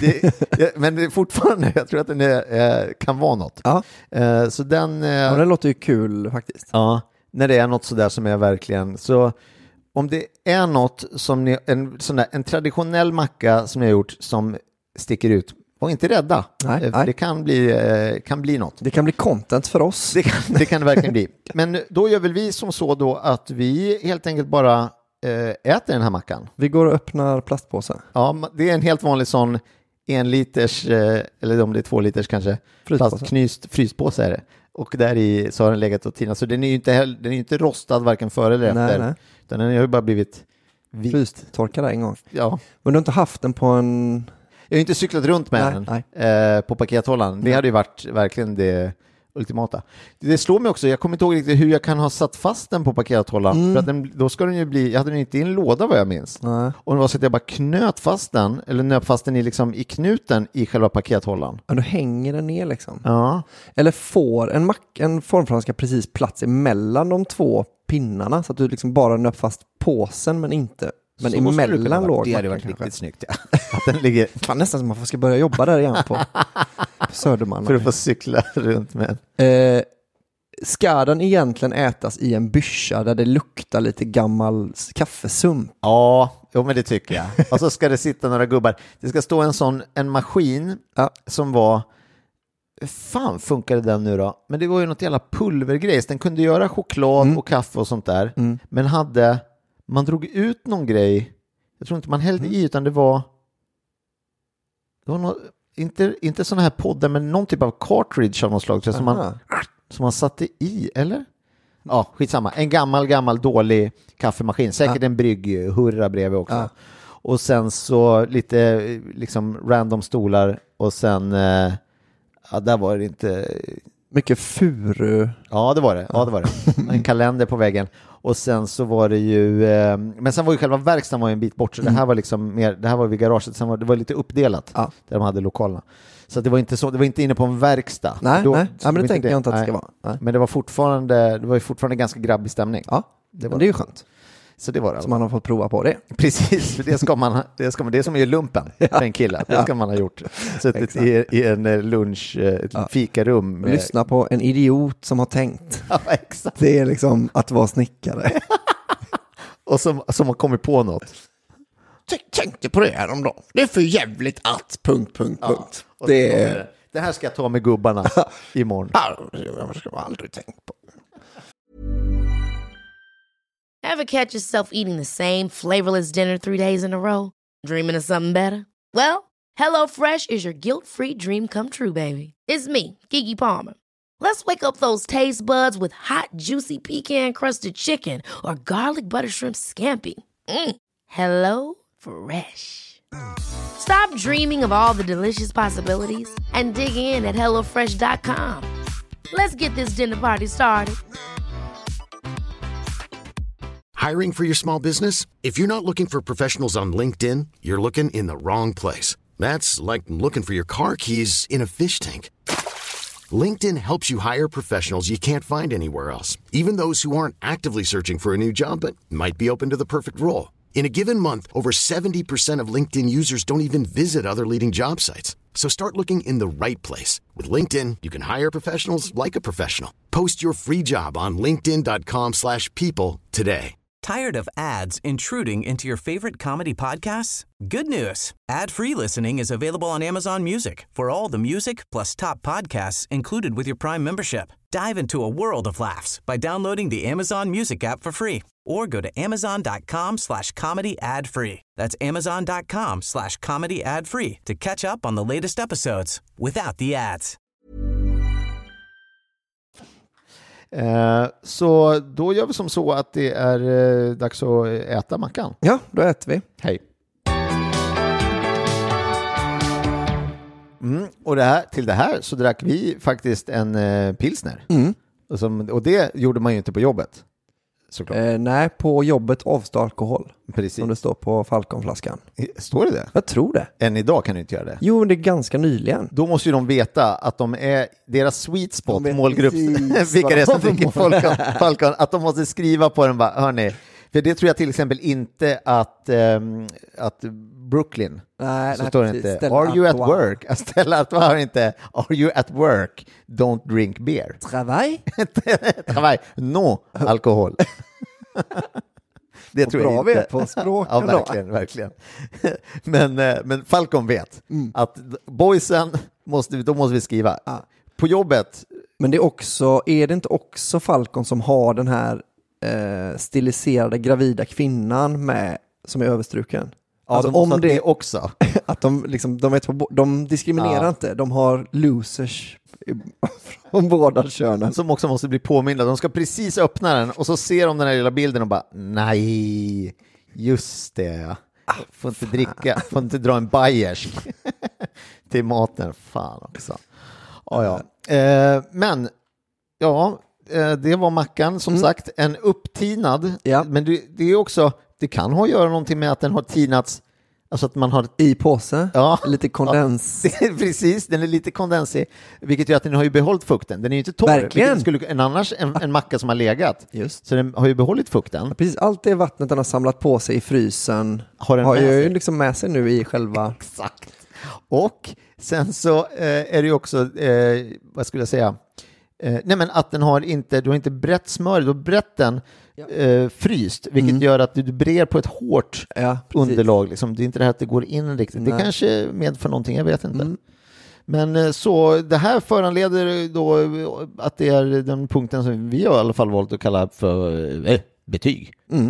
S5: det, men det är fortfarande, jag tror att den är, kan vara något. Ja. Så den...
S6: Ja, det låter ju kul faktiskt.
S5: Ja, när det är något sådär som är verkligen... Så om det är något som ni, en, sån där, en traditionell macka som ni har gjort som sticker ut, var inte rädda. Nej, för nej. Det kan bli, kan bli något.
S6: Det kan bli content för oss.
S5: Det kan det kan det verkligen bli. Men då gör väl vi som så då att vi helt enkelt bara äter den här mackan.
S6: Vi går och öppnar plastpåsar.
S5: Ja, det är en helt vanlig sån en liters, eller om det är två liters kanske, plastknyst fryspåse är det. Och där i så har den legat och tinat. Så den är ju inte, den är ju inte rostad varken före eller efter. Nej, nej. Utan den har ju bara blivit vit.
S6: Frystorkad en gång.
S5: Ja.
S6: Men du har inte haft den på en...
S5: Jag har inte cyklat runt med nej, den nej. Eh, på pakethållaren. Det hade ju varit verkligen det ultimata. Det slår mig också, jag kommer inte ihåg riktigt hur jag kan ha satt fast den på pakethållaren. Mm. För att den, då ska den ju bli, jag hade den inte i en låda vad jag minns. Nej. Och det var så att jag bara knöt fast den, eller nöp fast den i, liksom, i knuten i själva pakethållaren.
S6: Ja, då hänger den ner liksom.
S5: Ja.
S6: Eller får en, mack, en formfranska precis plats emellan de två pinnarna, så att du liksom bara nöp fast påsen men inte... Men så emellan låg
S5: det hade varit kanske. Riktigt snyggt. Ja. Att den ligger...
S6: Fan, nästan som man ska börja jobba där igen på, på Södermalm.
S5: För att få cykla runt med.
S6: Eh, ska den egentligen ätas i en byscha där det luktar lite gammal kaffesump?
S5: Ja, jo, men det tycker jag. Och så ska det sitta några gubbar. Det ska stå en sån, en maskin ja. som var... Fan funkade den nu då? Men det var ju något jävla pulvergrejs. Den kunde göra choklad mm. och kaffe och sånt där. Mm. Men hade... Man drog ut någon grej. Jag tror inte man hällde i, utan det var... Det var något, inte, inte sådana här poddar, men någon typ av cartridge av något slag. Som man, som man satte i, eller? Ja, skitsamma. En gammal, gammal, dålig kaffemaskin. Säkert ja. en brygg, hurra bredvid också. Ja. Och sen så lite liksom random stolar. Och sen... Ja, där var det inte...
S6: Mycket furu.
S5: Ja, det var det. Ja, det var det. En kalender på väggen. Och sen så var det ju... Eh, men sen var ju själva verkstaden var ju en bit bort. Så mm. det här var liksom mer... Det här var vid garaget. Sen var det var lite uppdelat. Ja. Där de hade lokalerna. Så det var inte så... Det var inte inne på en verkstad.
S6: Nej,
S5: Då,
S6: nej. Ja, men det tänkte jag inte att det ska vara.
S5: Nej. Men det var fortfarande... Det var ju fortfarande ganska grabbig stämning.
S6: Ja, det, var det är ju skönt.
S5: Så det var det.
S6: Så man har fått prova på det.
S5: Previs, för det ska man, det ska man, det är som är lumpen för en kille. Det ska man ha gjort. Suttit i, i en lunch, ett ja. fikarum.
S6: Med... Lyssna på en idiot som har tänkt.
S5: Ja, exakt.
S6: Det är liksom att vara snickare.
S5: Och som, som har kommit på något.
S6: Tänkte på det här om dagen. Det är för jävligt att, punkt, punkt,
S5: ja.
S6: punkt.
S5: Det, är... det här ska jag ta med gubbarna imorgon.
S6: Ja, jag ska aldrig tänka på.
S1: Ever catch yourself eating the same flavorless dinner three days in a row? Dreaming of something better? Well, HelloFresh is your guilt-free dream come true, baby. It's me, Keke Palmer. Let's wake up those taste buds with hot, juicy pecan-crusted chicken or garlic butter shrimp scampi. Mm. Hello Fresh. Stop dreaming of all the delicious possibilities and dig in at hello fresh dot com. Let's get this dinner party started.
S2: Hiring for your small business? If you're not looking for professionals on LinkedIn, you're looking in the wrong place. That's like looking for your car keys in a fish tank. LinkedIn helps you hire professionals you can't find anywhere else, even those who aren't actively searching for a new job but might be open to the perfect role. In a given month, over seventy percent of LinkedIn users don't even visit other leading job sites. So start looking in the right place. With LinkedIn, you can hire professionals like a professional. Post your free job on linkedin dot com slash people today.
S3: Tired of ads intruding into your favorite comedy podcasts? Good news. Ad-free listening is available on Amazon Music for all the music plus top podcasts included with your Prime membership. Dive into a world of laughs by downloading the Amazon Music app for free or go to amazon dot com slash comedy ad free. That's amazon dot com slash comedy ad free to catch up on the latest episodes without the ads.
S5: Eh, så då gör vi som så att det är eh, dags att äta mackan.
S6: Ja, då äter vi.
S5: Hej. Mm, och det här, till det här så drack vi faktiskt en eh, pilsner.
S6: Mm.
S5: Och, som, och det gjorde man ju inte på jobbet. Såklart.
S6: Eh, nej, på jobbet avstå alkohol.
S5: Precis.
S6: Som det står på Falconflaskan.
S5: Står det det?
S6: Jag tror det.
S5: Än idag kan du inte göra det.
S6: Jo, det är ganska nyligen.
S5: Då måste ju de veta att de är deras sweet spot,
S6: De vet
S5: målgrupp,
S6: precis
S5: vilka det är som
S6: vad de
S5: dricker Falcon, Falcon, att de måste skriva på den bara, hörni, för det tror jag till exempel inte att, um, att Brooklyn,
S6: Nej,
S5: så
S6: nej,
S5: står det
S6: precis.
S5: inte,
S6: Stella
S5: are you at
S6: Artois.
S5: work? Stella Artois har inte, are you at work? Don't drink beer.
S6: Travail?
S5: Travail, no alkohol. Det
S6: Och
S5: tror
S6: bra
S5: jag
S6: vi
S5: inte.
S6: är på språk
S5: Ja,
S6: ändå.
S5: verkligen, verkligen. Men, eh, men Falcon vet
S6: Mm.
S5: att boysen, måste, då måste vi skriva.
S6: Ja.
S5: På jobbet,
S6: Men det är också, är det inte också Falcon som har den här eh, stiliserade gravida kvinnan med, som är överstruken?
S5: ja,
S6: Alltså,
S5: de måste
S6: om
S5: ha
S6: det
S5: det också.
S6: att de liksom, de, vet, de diskriminerar
S5: Ja.
S6: inte, de har losers från båda könen.
S5: Som också måste bli påminda. De ska precis öppna den och så ser de den här lilla bilden och bara, nej, just det. Får inte dricka, får inte dra en Bayers till maten. Fan också. Ja, ja. Eh, men, ja, eh, det var mackan som
S6: Mm.
S5: sagt. En upptinad.
S6: Ja.
S5: Men det, det är också, det kan ha att göra någonting med att den har tinats, alltså att man har
S6: I påse,
S5: Ja.
S6: lite kondens.
S5: Det är precis, den är lite kondensig, vilket gör att den har ju behållit fukten. Den är ju inte torr,
S6: Verkligen.
S5: vilket skulle en annars en, en macka som har legat.
S6: Just.
S5: Så den har ju behållit fukten.
S6: Precis, allt det vattnet den har samlat på sig i frysen
S5: Har den
S6: har
S5: med
S6: ju
S5: sig.
S6: liksom med sig nu i själva...
S5: Exakt. Och sen så eh, är det ju också, eh, vad skulle jag säga, eh, nej men att den har inte, du har inte brett smör, du har brett den eh, fryst, vilket
S6: Mm.
S5: gör att du brer på ett hårt
S6: Ja, precis.
S5: underlag. Liksom. Det är inte det här att det går in riktigt. Det
S6: Nej.
S5: kanske medför någonting, jag vet inte.
S6: Mm.
S5: Men eh, så det här föranleder då att det är den punkten som vi har i alla fall valt att kalla för eh, betyg.
S6: Mm.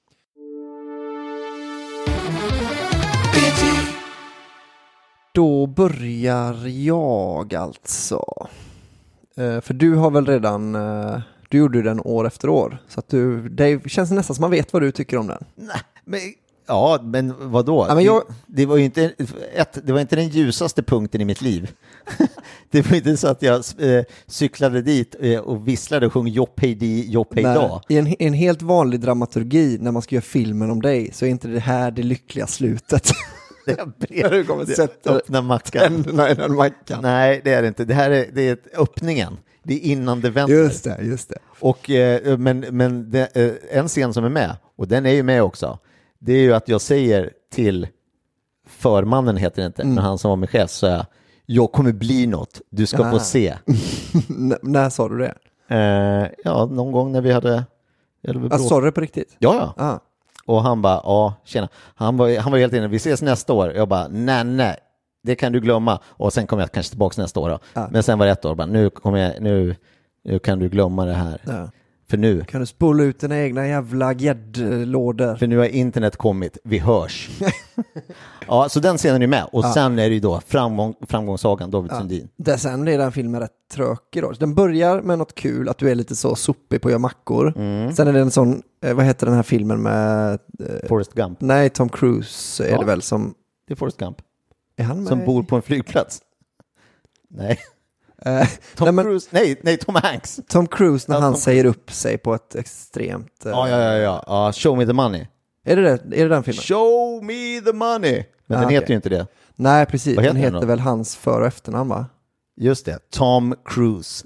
S6: Då börjar jag alltså. Eh, för du har väl redan, eh, du gjorde ju den år efter år. Så att du, det känns nästan som man vet vad du tycker om den.
S5: Nej, men, ja, men vadå?
S6: Ja, men jag-
S5: det, det, var ju inte, ett, det var inte den ljusaste punkten i mitt liv. Det var inte så att jag eh, cyklade dit eh, och visslade och sjöng Jopp hej di, Jopp hej dag.
S6: I en, en helt vanlig dramaturgi när man ska göra filmen om dig så är inte det här det lyckliga slutet.
S5: Det är brev,
S6: Du kommer
S5: det
S6: sätta
S5: öppna mackan.
S6: tänderna i den mackan.
S5: Nej, det är det inte. Det här är, det är öppningen. Det är innan det vänder.
S6: Just det, just det.
S5: Och, eh, men men det, eh, en scen som är med, och den är ju med också, det är ju att jag säger till förmannen, heter det inte,
S6: Mm.
S5: men han som var min chef, så jag, jag kommer bli något, du ska
S6: Ah.
S5: få se.
S6: N- när sa du det?
S5: Eh, ja, någon gång när vi hade... Eller vi
S6: Ah,
S5: bråk-
S6: sa du det på riktigt?
S5: ja, ja.
S6: Ah.
S5: Och han bara, ja, tjena. Han var, han var helt inne, vi ses nästa år. Jag bara, nej, nej, det kan du glömma. Och sen kommer jag kanske tillbaka nästa år då.
S6: Ja.
S5: Men sen var det ett år, bara, nu, kommer jag, nu, nu kan du glömma det här.
S6: Ja.
S5: För nu,
S6: Kan du spola ut dina egna jävla gäddlådor?
S5: för nu har internet kommit, vi hörs. Ja, så den scenen är med. Och
S6: Ja.
S5: sen är det ju då framgång, framgångssagan David
S6: Ja.
S5: Sundin.
S6: Där sen är den filmen rätt trökig då. Den börjar med något kul, att du är lite så sopig på att göra mackor.
S5: Mm.
S6: Sen är det en sån, eh, vad heter den här filmen med... Eh,
S5: Forrest Gump.
S6: nej, Tom Cruise är
S5: Ja.
S6: det väl som...
S5: Det är Forrest Gump.
S6: Är han med?
S5: Som bor på en flygplats. Nej.
S6: Eh,
S5: Tom
S6: nej, men
S5: Cruise, nej, nej, Tom Hanks.
S6: Tom Cruise när
S5: Ja,
S6: han
S5: Tom
S6: säger upp sig på ett extremt... eh,
S5: Ja, ja, ja, ja, ja. Show me the money.
S6: Är det det? Är det den filmen?
S5: Show me the money. Men
S6: Ah,
S5: den
S6: okej.
S5: heter ju inte det.
S6: Nej, precis.
S5: Vad heter
S6: Den
S5: den
S6: heter
S5: då?
S6: väl hans för- och efternamn, va?
S5: Just det, Tom Cruise.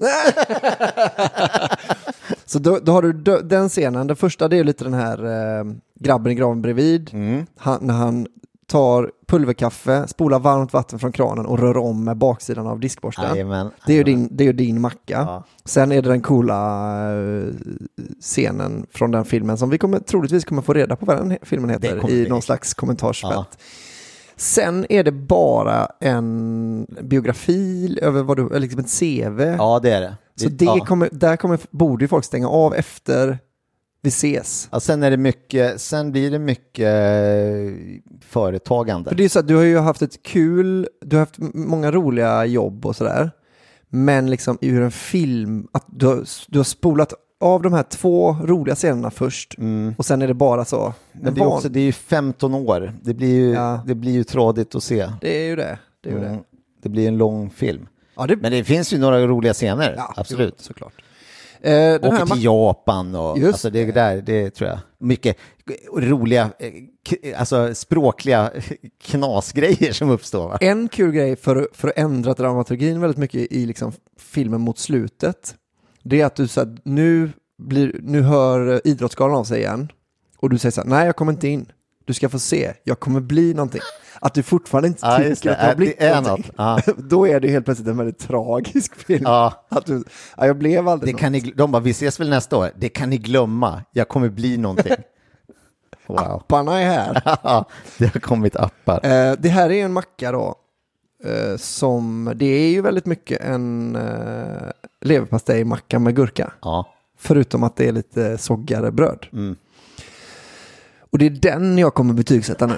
S6: Så då, då har du dö- den scenen. Den första, det är lite den här eh, grabben i graven bredvid.
S5: Mm.
S6: Han, när han tar pulverkaffe, spolar varmt vatten från kranen och rör om med baksidan av diskborsten.
S5: Jajamän.
S6: Det är ju din, det är ju din macka.
S5: Ja.
S6: Sen är det den coola eh, scenen från den filmen som vi kommer, troligtvis kommer få reda på vad den he- filmen
S5: Det
S6: heter
S5: kommer
S6: i
S5: vi.
S6: någon slags kommentarsfält.
S5: Ja.
S6: Sen är det bara en biografi över vad du, eller liksom ett C V.
S5: Ja, det är det.
S6: Så det
S5: ja.
S6: kommer, där kommer, borde ju folk stänga av efter vi ses.
S5: Ja, sen är det mycket, sen blir det mycket eh, företagande.
S6: För det är så att du har ju haft ett kul, du har haft m- många roliga jobb och sådär. Men liksom ur en film, att du har, du har spolat av de här två roliga scenerna först
S5: Mm.
S6: och sen är det bara så.
S5: Men det är, också, det är ju femton år. Det blir ju,
S6: Ja.
S5: det blir ju trådigt att se.
S6: Det är ju det. Det, är ju
S5: Mm.
S6: det.
S5: Det blir en lång film.
S6: Ja, det...
S5: Men det finns ju några roliga scener,
S6: ja,
S5: absolut.
S6: Jo, såklart. Eh, den
S5: Åker
S6: här
S5: till
S6: ma-
S5: Japan och
S6: Just
S5: alltså det där, det tror jag. Mycket roliga, eh, k- alltså språkliga knasgrejer som uppstår. Va?
S6: En kul grej för, för att ändra dramaturgin väldigt mycket i liksom filmen mot slutet, det är att du så här, nu, blir, nu hör Idrottsgalan av sig igen och du säger så här, nej jag kommer inte in. Du ska få se, jag kommer bli någonting. Att du fortfarande inte
S5: Ja, just
S6: tycker
S5: det.
S6: att du har
S5: Äh,
S6: blivit
S5: det är
S6: någonting.
S5: något. Ja.
S6: Då är det helt plötsligt en väldigt tragisk film.
S5: Ja.
S6: Att du, ja, jag blev aldrig
S5: Det
S6: något.
S5: kan ni, de bara, vi ses väl nästa år. Det kan ni glömma. Jag kommer bli någonting. Wow.
S6: Apparna är här.
S5: Det har kommit appar.
S6: Eh, det här är en macka då. Eh, som, det är ju väldigt mycket en eh, leverpastejmacka med gurka.
S5: Ja.
S6: Förutom att det är lite soggare bröd.
S5: Mm.
S6: Och det är den jag kommer betygsätta nu.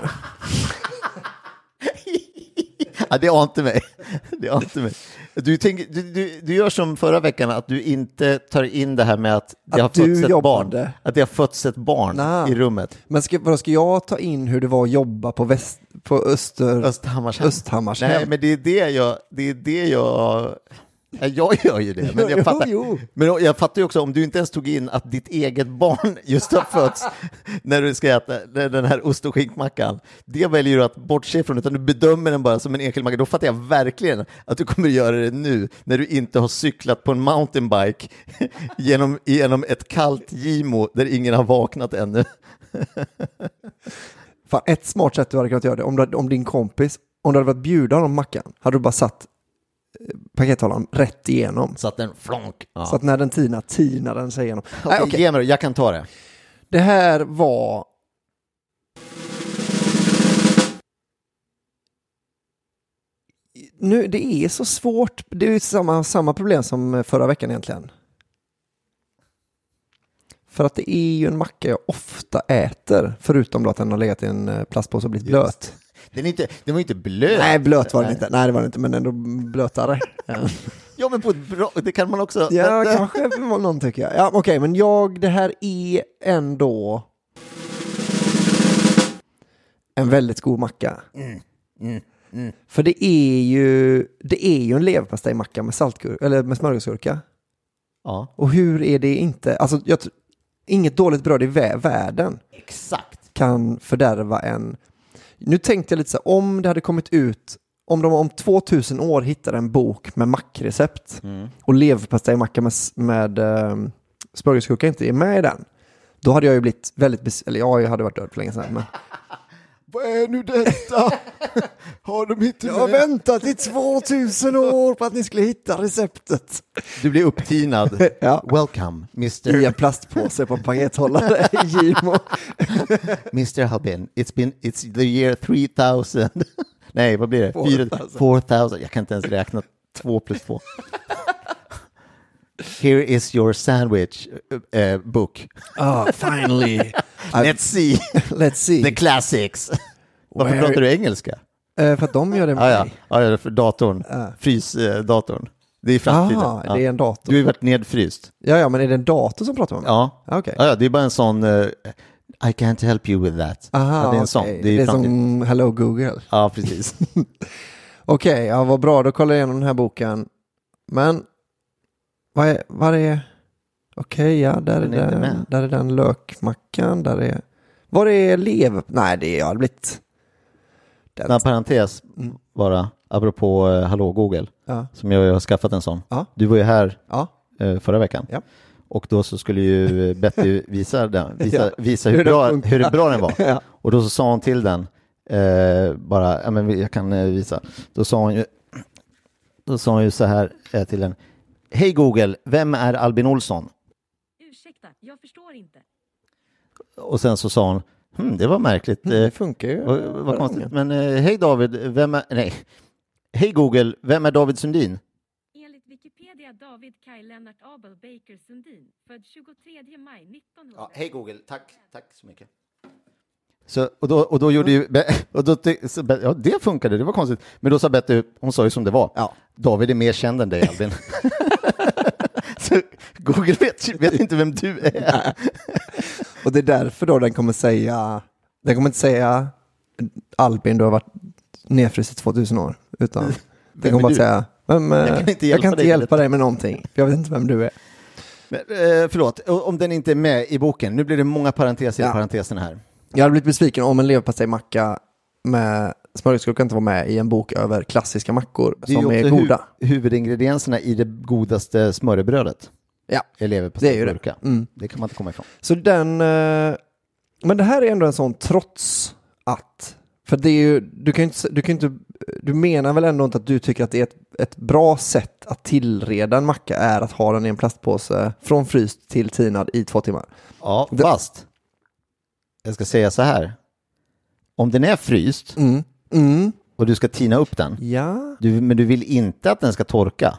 S5: Ja, det ante mig. Det ante mig. Du, tänker, du, du, du gör som förra veckan, att du inte tar in det här med att det
S6: Att
S5: har
S6: du
S5: fötts ett
S6: jobbade.
S5: barn. Att det har fötts ett barn
S6: Nej.
S5: i rummet.
S6: Men ska, vad ska jag ta in hur det var att jobba på, väst, på Öster,
S5: Östhammarshem.
S6: Östhammarshem?
S5: Nej, men det är det jag... Det är det jag... Ja, jag gör ju det, men jag
S6: Jo,
S5: fattar,
S6: jo.
S5: men jag fattar ju också om du inte ens tog in att ditt eget barn just har fötts när du ska äta den här ost- och skinkmackan. Det väljer du att bortse från, utan du bedömer den bara som en enkel macka. Då fattar jag verkligen att du kommer göra det nu när du inte har cyklat på en mountainbike genom, genom ett kallt Gimo där ingen har vaknat ännu.
S6: Fan, ett smart sätt du hade kunnat göra det, om, du, om din kompis, om du hade varit bjuda honom mackan, hade du bara satt pakethållaren rätt igenom.
S5: Så att den flonk. Ja.
S6: Så att när den tinar, tinar den sig igenom.
S5: Okej,
S6: Nej, okej.
S5: ge mig då, jag kan ta det.
S6: Det här var... Nu, det är så svårt. Det är ju samma, samma problem som förra veckan egentligen. För att det är ju en macka jag ofta äter, förutom då att den har legat i en plastpåse och blivit blöt.
S5: Den, är inte, den var inte blöt.
S6: Nej, blöt var den inte. Nej, det var den inte, men ändå blötare.
S5: Ja, men på ett bra, det kan man också...
S6: Ja, kanske var någon tycker jag. Ja, okej, okay, men jag, det här är ändå en väldigt god macka.
S5: Mm, mm, mm.
S6: För det är ju det är ju en leverpastejmacka med saltgurka eller med smörgåsgurka.
S5: Ja,
S6: Och hur är det inte? Alltså, jag, tr- inget dåligt bröd i vä- världen
S5: exakt.
S6: kan fördärva en. Nu tänkte jag lite så här, om det hade kommit ut, om de om tvåtusen år hittade en bok med mackrecept
S5: Mm.
S6: och leverpastejmacka med, s- med um, smörgåsgurka inte är med i den, då hade jag ju blivit väldigt, bes- eller ja, jag hade varit död för länge sedan. Men...
S5: Vad är nu detta? Har de inte
S6: Jag har väntat i tvåtusen år på att ni skulle hitta receptet.
S5: Du blir upptinad.
S6: Ja.
S5: Welcome,
S6: I
S5: mister
S6: en plastpåse på en pakethållare i Gimo.
S5: mister Halbin. It's been it's the year three thousand. Nej, vad blir det?
S6: four thousand.
S5: four thousand. Jag kan inte ens räkna två plus två. Here is your sandwich uh, book.
S6: Oh, finally.
S5: Let's see
S6: Let's see.
S5: the classics. Varför
S6: Where-
S5: pratar du engelska?
S6: Eh, för att de gör det med
S5: Ah, ja,
S6: mig.
S5: ah, ja, för datorn.
S6: Ja.
S5: Frysdatorn. Det är framtiden.
S6: Aha,
S5: Ja.
S6: det är en dator.
S5: Du har ju varit nedfryst.
S6: Ja, ja, men är det en dator som pratar med mig?
S5: Ja.
S6: Ah, okej.
S5: Ja, ja, det är bara en sån uh, I can't help you with that.
S6: Aha,
S5: ja, det är en sån.
S6: okej.
S5: Det är,
S6: det är
S5: framtiden.
S6: som Hello Google.
S5: Ja, precis.
S6: Okej, ja, vad bra. Då kollar jag igenom den här boken. Men vad är, vad är... Okej, ja, där är,
S5: Den är inte
S6: den,
S5: med.
S6: där är den lökmackan. Där är... Var är lev? Nej, det är jag blivit... Den...
S5: En parentes
S6: Mm.
S5: bara, apropå uh, Hallå Google,
S6: Ja.
S5: som jag har skaffat en sån.
S6: Ja.
S5: Du var ju här
S6: Ja.
S5: uh, förra veckan.
S6: Ja.
S5: Och då så skulle ju Betty visa, den, visa,
S6: Ja.
S5: visa
S6: Hur
S5: hur,
S6: den
S5: bra,
S6: funkar.
S5: hur bra den var.
S6: Ja.
S5: Och då så sa hon till den, eh, bara, ja, men jag kan eh, visa. Då sa hon ju, då sa hon ju så här eh, till den. Hej Google, vem är Albin Olsson?
S7: Ursäkta, jag förstår inte.
S5: Och sen så sa hon, hm, det var märkligt.
S6: Det
S5: Eh,
S6: funkar ju.
S5: vad, vad konstigt. Men eh, hej David, vem är, nej. Hej Google, vem är David Sundin?
S7: Enligt Wikipedia David Kaj Lennart Abel Baker Sundin, född tjugotredje maj nittonhundra.
S5: Ja, hej Google, tack, tack så mycket. Så, och, då, och då gjorde ju, och då, så, ja det funkade, det var konstigt. Men då sa Betty, hon sa ju som det var.
S6: Ja.
S5: David är mer känd än dig, Albin. Så Google vet, vet inte vem du är.
S6: Och det är därför då den kommer säga, den kommer inte säga Albin, du har varit nedfryst i tvåtusen år. Utan den kommer bara säga, men,
S5: jag kan inte hjälpa,
S6: jag kan inte
S5: dig,
S6: hjälpa dig med någonting. För jag vet inte vem du är.
S5: Men, eh, förlåt, om den inte är med i boken. Nu blir det många parenteser
S6: Ja.
S5: i parentesen här.
S6: Jag hade blivit besviken om en leverpastejmacka med smörgåsgurka inte var med i en bok över klassiska mackor
S5: Det är
S6: som
S5: ju
S6: är
S5: också
S6: goda.
S5: hu- huvudingredienserna i det godaste smörrebrödet.
S6: Ja,
S5: är
S6: det är ju
S5: leverpastejgurka.
S6: det. Mm.
S5: Det kan man inte komma ifrån.
S6: Så den, eh, men det här är ändå en sån trots att, för det är ju, du kan ju inte, du kan ju inte, du menar väl ändå inte att du tycker att det är ett, ett bra sätt att tillreda en macka är att ha den i en plastpåse från fryst till tinad i två timmar.
S5: Ja,
S6: Det-
S5: fast jag ska säga så här. Om den är fryst
S6: Mm. Mm.
S5: och du ska tina upp den,
S6: Ja,
S5: du, men du vill inte att den ska torka,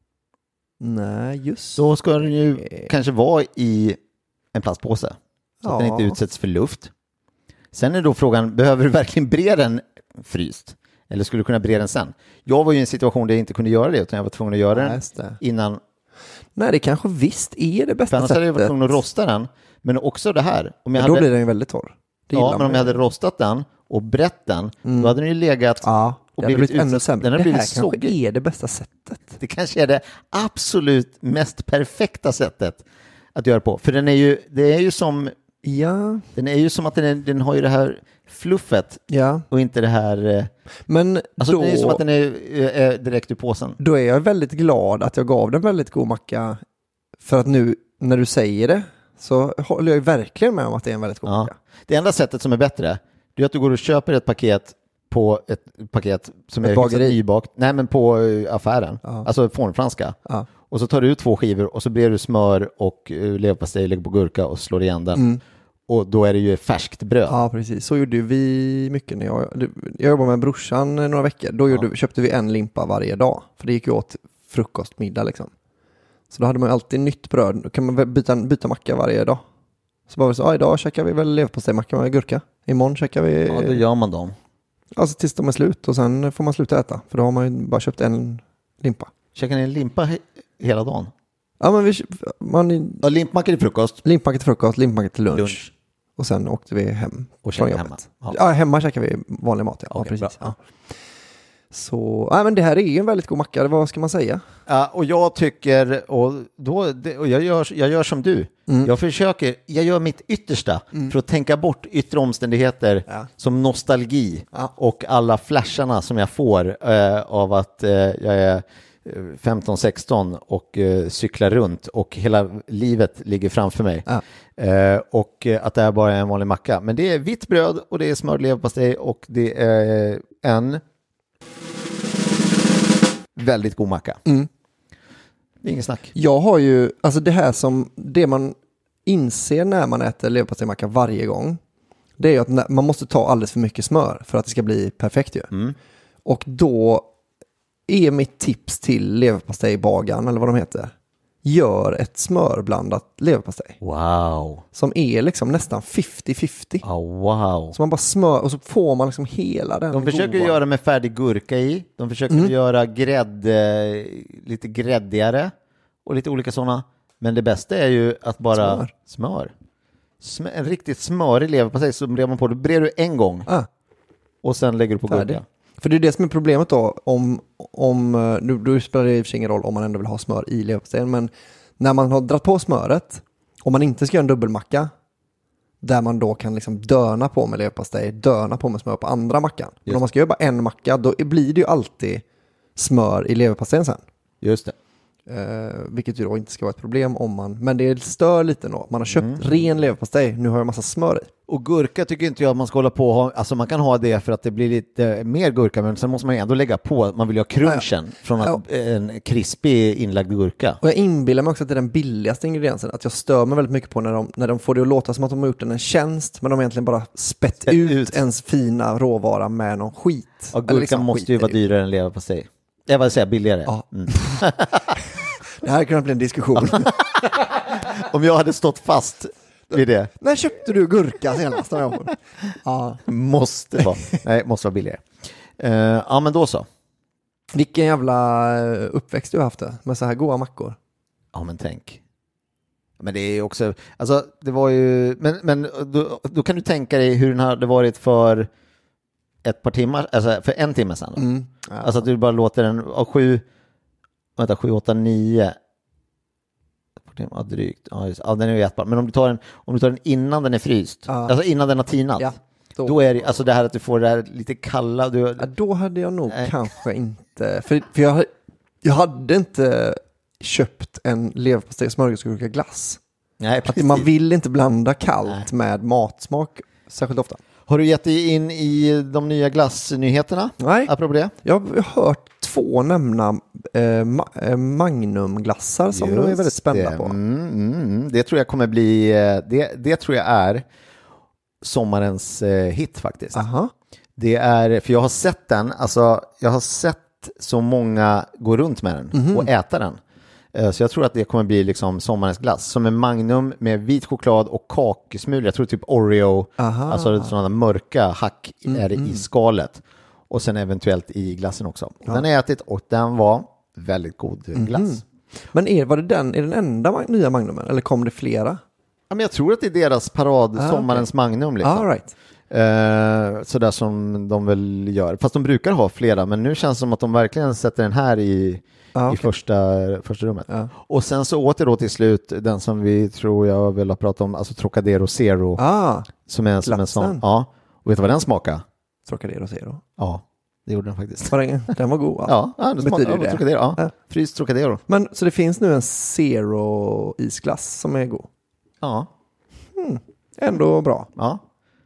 S6: nej just
S5: så ska den ju
S6: Eh.
S5: kanske vara i en plastpåse. Så att den
S6: Ja.
S5: inte utsätts för luft. Sen är då frågan, behöver du verkligen bre den fryst? Eller skulle du kunna bre den sen? Jag var ju i en situation där jag inte kunde göra det, utan jag var tvungen att göra
S6: Ja,
S5: den
S6: just det.
S5: innan.
S6: Nej, det kanske visst är det
S5: För
S6: bästa
S5: annars hade jag varit
S6: sättet.
S5: tvungen att rosta den. Men också det här. Om jag
S6: Men då
S5: hade,
S6: blir den ju väldigt torr. Det
S5: ja,
S6: gillar
S5: men
S6: man
S5: om jag
S6: ju.
S5: hade rostat den och brett den, då hade den ju legat
S6: Ja,
S5: och
S6: det hade
S5: blivit
S6: blivit ännu
S5: utsatt.
S6: sämre.
S5: Den har
S6: Det
S5: blivit
S6: här kanske
S5: sågig.
S6: är det bästa sättet.
S5: Det kanske är det absolut mest perfekta sättet att göra på. För den är ju, det är ju som,
S6: Ja,
S5: den är ju som att den, är, den har ju det här fluffet
S6: ja.
S5: och inte det här, eh,
S6: Men
S5: alltså
S6: då,
S5: det är ju som att den är, är direkt ur påsen.
S6: då är jag väldigt glad att jag gav den väldigt god macka. För att nu när du säger det så håller jag ju verkligen med om att det är en väldigt god
S5: Ja.
S6: macka.
S5: Det enda sättet som är bättre, det är att du går och köper ett paket på ett paket som
S6: Ett
S5: är
S6: bageri.
S5: hyfsat nybakt, nej men på eh, affären,
S6: Ja.
S5: alltså formfranska.
S6: Ja.
S5: Och så tar du ut två skivor och så brer du smör och uh, leverpastej, lägger på gurka och slår igen den.
S6: Mm.
S5: Och då är det ju färskt bröd.
S6: Ja, precis. Så gjorde ju vi mycket när jag, jag jobbade med brorsan några veckor. Då gjorde, köpte vi en limpa varje dag. För det gick ju åt frukost, middag liksom. Så då hade man ju alltid nytt bröd. Då kan man väl byta, byta macka varje dag. Så bara så, ja, idag käkar vi väl leverpastejmacka med gurka. Imorgon käkar vi,
S5: Ja, då gör man dem.
S6: alltså tills de är slut. Och sen får man sluta äta. För då har man ju bara köpt en limpa.
S5: Käkar ni en limpa he- hela dagen?
S6: Ja, men vi, man,
S5: Ja, limpmacka till frukost.
S6: limpmacka till frukost, limpmacka till lunch.
S5: Lunch.
S6: Och sen åkte vi hem
S5: Och
S6: från
S5: käkade
S6: jobbet.
S5: hemma.
S6: Ja.
S5: Ja.
S6: hemma käkar vi vanlig mat. Ja, ja
S5: Okej,
S6: precis.
S5: bra.
S6: Ja. Så, ja, men det här är ju en väldigt god macka. Vad ska man säga?
S5: Ja, och jag tycker, och, då, det, och jag, gör, jag gör som du.
S6: Mm.
S5: Jag försöker, jag gör mitt yttersta för att tänka bort yttre omständigheter
S6: Ja.
S5: som nostalgi
S6: Ja.
S5: och alla flasharna som jag får eh, av att eh, jag är femton sexton och eh, cyklar runt och hela livet ligger framför mig.
S6: Ja.
S5: Eh, och eh, att det här bara är en vanlig macka. Men det är vitt bröd och det är smörd leverpastej och det är en väldigt god macka.
S6: Mm.
S5: Det är ingen snack.
S6: Jag har ju, alltså det här som, det man inser när man äter leverpastejmacka varje gång, det är ju att när, man måste ta alldeles för mycket smör för att det ska bli perfekt ju.
S5: Mm.
S6: Och då är mitt tips till leverpastejbagaren, eller vad de heter, gör ett smörblandat leverpastej.
S5: Wow.
S6: Som är liksom nästan femtio femtio.
S5: Oh, wow.
S6: Så man bara smör och så får man liksom hela den
S5: De försöker
S6: goda.
S5: göra med färdig gurka i. De försöker
S6: Mm.
S5: göra grädd, eh, lite gräddigare och lite olika sådana. Men det bästa är ju att bara
S6: Smör.
S5: smör. Sm- en riktigt smörig leverpastej så brer man på. Då brer du en gång
S6: Ah,
S5: och sen lägger du på
S6: färdig.
S5: gurka.
S6: För det är det som är problemet då, om, om eh, nu, då spelar det i och för sig ingen roll om man ändå vill ha smör i leverpastejen, men när man har dratt på smöret, om man inte ska göra en dubbelmacka, där man då kan liksom döna på med leverpastej, döna på med smör på andra mackan. Men
S5: Just.
S6: om man ska göra bara en macka, då blir det ju alltid smör i leverpastejen sen.
S5: Just det.
S6: Eh, vilket ju då inte ska vara ett problem om man, men det stör lite då. Man har köpt
S5: Mm.
S6: ren leverpastej, nu har jag massa smör i.
S5: Och gurka tycker inte jag att man ska hålla på och ha. Alltså man kan ha det för att det blir lite mer gurka, men sen måste man ändå lägga på. Man vill ju ha crunchen från att,
S6: Ja.
S5: en krispig inlagd gurka.
S6: Och jag inbillar mig också att det är den billigaste ingrediensen. Att jag stör mig väldigt mycket på när de, när de får det att låta som att de har gjort en tjänst, men de har egentligen bara spett
S5: Spett
S6: ut,
S5: ut.
S6: ens fina råvara med någon skit.
S5: Och
S6: Eller
S5: gurka
S6: liksom
S5: måste
S6: skit
S5: ju
S6: i
S5: vara
S6: det.
S5: dyrare än leverpastej. Jag vill säga billigare.
S6: Ja.
S5: Mm.
S6: Det här kunde bli en diskussion.
S5: Om jag hade stått fast vid det.
S6: När köpte du gurka senast? Ja.
S5: Måste vara, nej, måste vara billigare. Uh, ja, men då så.
S6: Vilken jävla uppväxt du har haft det, med så här goda mackor.
S5: Ja, men tänk. Men det är också, alltså det var ju, men, men då, då kan du tänka dig hur den hade varit för ett par timmar, alltså för en timme sedan.
S6: Mm. Ja.
S5: Alltså att du bara låter den, av sju, vänta, sju, åtta, nio. Ja, drygt. Ja, just, ja, den är ju ätbar. Men om du tar den, om du tar den innan den är fryst,
S6: Ja.
S5: alltså innan den har tinat,
S6: Ja,
S5: då.
S6: då.
S5: är det, alltså det här att du får det här lite kalla. Du,
S6: Ja, då hade jag nog
S5: Nej.
S6: kanske inte, för, för jag, jag hade inte köpt en leverpastej smörgåsgurka glass.
S5: nej,
S6: Att
S5: precis.
S6: man vill inte blanda kallt
S5: Nej.
S6: med matsmak särskilt ofta.
S5: Har du gett dig in i de nya glassnyheterna?
S6: Nej,
S5: Apropå det?
S6: jag har hört två nämna eh, ma- eh, magnumglassar som de är väldigt
S5: Just
S6: spända
S5: det.
S6: på.
S5: Mm, mm, mm. Det tror jag kommer bli, eh, det, det tror jag är sommarens eh, hit faktiskt.
S6: Aha.
S5: Det är, för jag har sett den, alltså jag har sett så många gå runt med den
S6: Mhm.
S5: och äta den. Eh, Så jag tror att det kommer bli liksom sommarens glass. Som en Magnum med vit choklad och kakesmulor. Jag tror typ Oreo,
S6: Aha.
S5: alltså sådana mörka hack är det
S6: Mm.
S5: i skalet. Och sen eventuellt i glassen också. Och den har jag ätit och den var väldigt god glass.
S6: Mhm. Men är, var det den, är den enda mag- nya magnumen eller kom det flera?
S5: Ja, men jag tror att det är deras parad,
S6: Ah,
S5: sommarens Magnum. Liksom.
S6: All right.
S5: Eh, sådär som de väl gör. Fast de brukar ha flera, men nu känns det som att de verkligen sätter den här i,
S6: Ah,
S5: i
S6: okej.
S5: första, första rummet.
S6: Ja.
S5: Och sen så åter då till slut den som vi tror jag vill ha pratat om, alltså Trocadero Zero.
S6: Ah,
S5: som är som en
S6: glassen.
S5: sån. Ja, och vet du vad den smakar?
S6: Trocadero Zero.
S5: Ja, det gjorde den faktiskt.
S6: Var den, den var god va?
S5: Ja, ja det
S6: Betyder
S5: smakar
S6: det?
S5: ja, Trocadero. Ja.
S6: Ja.
S5: Fryst Trocadero.
S6: Men så det finns nu en Zero isglass som är god.
S5: Ja,
S6: Ändå bra.
S5: ja.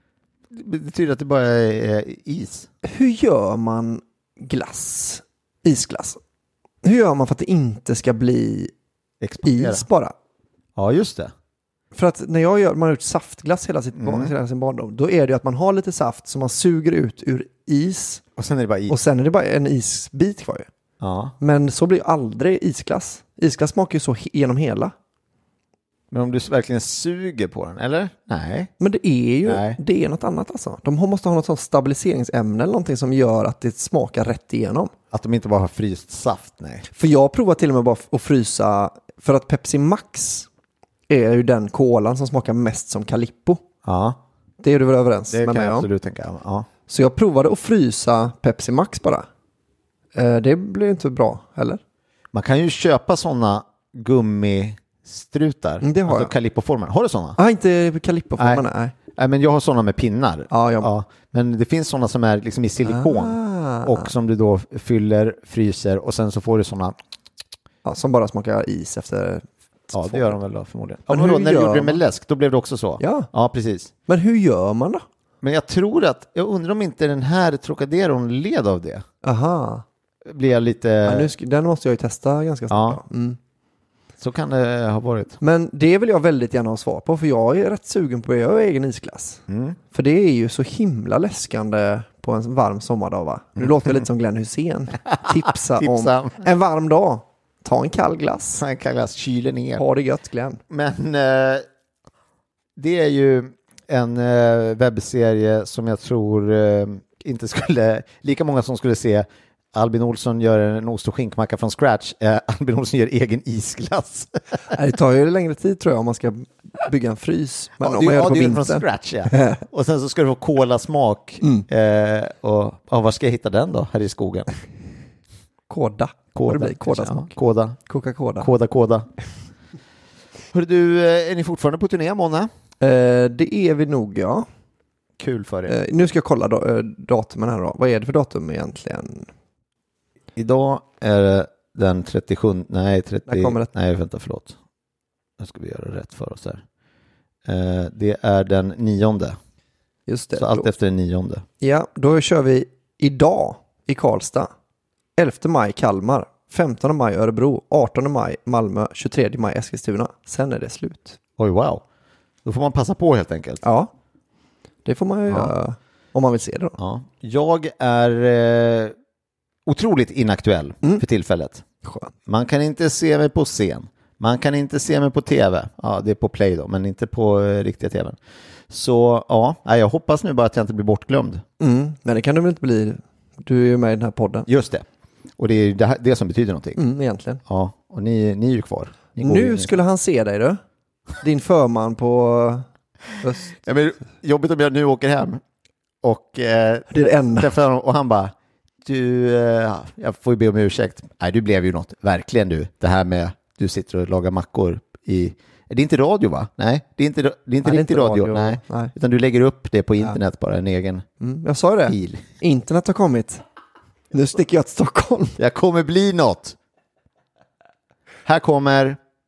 S5: Det betyder att det bara är is.
S6: Hur gör man glass, isglass? Hur gör man för att det inte ska bli
S5: Expandera.
S6: is bara?
S5: Ja, just det.
S6: För att när jag gör, man har gjort saftglass hela, sitt,
S5: Mm.
S6: hela sin barndom, då är det ju att man har lite saft som man suger ut ur is
S5: Och sen är det bara is.
S6: och sen är det bara en isbit kvar ju.
S5: Ja.
S6: Men så blir aldrig isglass. Isglass smakar ju så he- genom hela.
S5: Men om du verkligen suger på den, eller? Nej.
S6: Men det är ju
S5: Nej.
S6: det är något annat alltså. De har- måste ha något sånt stabiliseringsämne eller någonting som gör att det smakar rätt igenom.
S5: Att de inte bara har fryst saft, nej.
S6: För jag provar till och med bara att frysa, för att Pepsi Max är ju den kolan som smakar mest som Calippo.
S5: Ja,
S6: Det är du väl överens
S5: det
S6: med
S5: kan
S6: mig
S5: jag
S6: om?
S5: absolut tänka. Ja.
S6: Så jag provade att frysa Pepsi Max bara. Eh, det blev inte bra heller.
S5: Man kan ju köpa sådana gummistrutar.
S6: Mm, det har
S5: alltså
S6: jag.
S5: Calippo-formen. Har du sådana?
S6: Ah, inte Calippo-formen,
S5: Nej.
S6: nej.
S5: Nej, men jag har sådana med pinnar.
S6: Ja, jag-
S5: Ja, men det finns sådana som är liksom i silikon.
S6: Ah.
S5: Och som du då fyller, fryser och sen så får du sådana.
S6: Ja, som bara smakar is efter...
S5: Ja, det gör de väl då förmodligen.
S6: Men
S5: Ja, men
S6: hur
S5: då, när du
S6: gör
S5: gjorde det med
S6: man?
S5: läsk, då blev det också så.
S6: Ja.
S5: Ja, precis.
S6: Men hur gör man då?
S5: Men jag tror att, jag undrar om inte den här Trocaderon led av det.
S6: Aha.
S5: Blir jag lite,
S6: Ja, nu sk- den måste jag ju testa ganska snart.
S5: Ja.
S6: Ja. Mm.
S5: så kan det ha varit.
S6: Men det vill jag väldigt gärna ha svar på, för jag är rätt sugen på att göra egen isglass.
S5: Mm.
S6: För det är ju så himla läskande på en varm sommardag va? Nu låter jag lite som Glenn Hussein. Tipsa,
S5: Tipsa.
S6: om en varm dag. Ta en kall glass.
S5: Han kallas kylen ner.
S6: Ha det gött Glenn.
S5: Men eh, det är ju en eh, webbserie som jag tror eh, inte skulle, lika många som skulle se Albin Olsson gör en ost och skinkmacka från scratch. Eh, Albin Olsson gör egen isglass.
S6: Det tar ju längre tid tror jag om man ska bygga en frys. Men
S5: Ja,
S6: om
S5: det,
S6: man gör
S5: ja,
S6: det på
S5: det är från
S6: vintern.
S5: scratch, ja. Och sen så ska du få kolasmak.
S6: Mm.
S5: Eh, och ja, var ska jag hitta den då? Här i skogen.
S6: Koda. Vad det blir.
S5: kanske,
S6: Kodasmak.
S5: ja. Koda.
S6: Coca-Cola.
S5: Koda, koda. Hörru du, eh, är ni fortfarande på turné, Mona?
S6: Eh, det är vi nog ja.
S5: Kul för er.
S6: Eh, nu ska jag kolla då, eh, datumen här då. Vad är det för datum egentligen?
S5: Idag är det den trettiosjunde, nej, trettio,
S6: När kommer det?
S5: nej vänta förlåt. Nu ska vi göra rätt för oss här. Eh, det är den nionde,
S6: Just det.
S5: så allt
S6: då.
S5: efter den nionde.
S6: Ja, då kör vi idag i Karlstad. elfte maj Kalmar. femtonde maj Örebro. artonde maj Malmö. tjugotredje maj Eskilstuna. Sen är det slut.
S5: Oj, wow. Då får man passa på helt enkelt.
S6: Ja, det får man ju
S5: Ja.
S6: göra om man vill se det då.
S5: Ja. Jag är eh, otroligt inaktuell
S6: Mm.
S5: för tillfället.
S6: Skönt.
S5: Man kan inte se mig på scen. Man kan inte se mig på tv. Ja, det är på Play då, men inte på eh, riktiga tvn. Så ja, jag hoppas nu bara att jag inte blir bortglömd.
S6: Mm, men det kan du väl inte bli. Du är ju med i den här podden.
S5: Just det. Och det är det, här, det som betyder någonting.
S6: Mm, egentligen.
S5: Ja, och ni, ni är ju kvar. Ni
S6: Nu skulle han se dig då. Din förman på öst.
S5: Ja, men jobbigt om jag nu åker hem. Och, eh,
S6: Det är det enda.
S5: träffar honom och han bara, du, eh, jag får ju be om ursäkt. Nej, du blev ju något. Verkligen du. Det här med, du sitter och lagar mackor i... Det är inte radio va? Nej, det är inte, det är inte
S6: Nej,
S5: riktig
S6: det är inte
S5: radio.
S6: radio.
S5: Nej.
S6: Nej.
S5: Utan du lägger upp det på internet ja. bara, en egen
S6: Mm, jag sa det.
S5: fil.
S6: Internet har kommit. Nu sticker jag till Stockholm.
S5: Jag kommer bli något. Här kommer...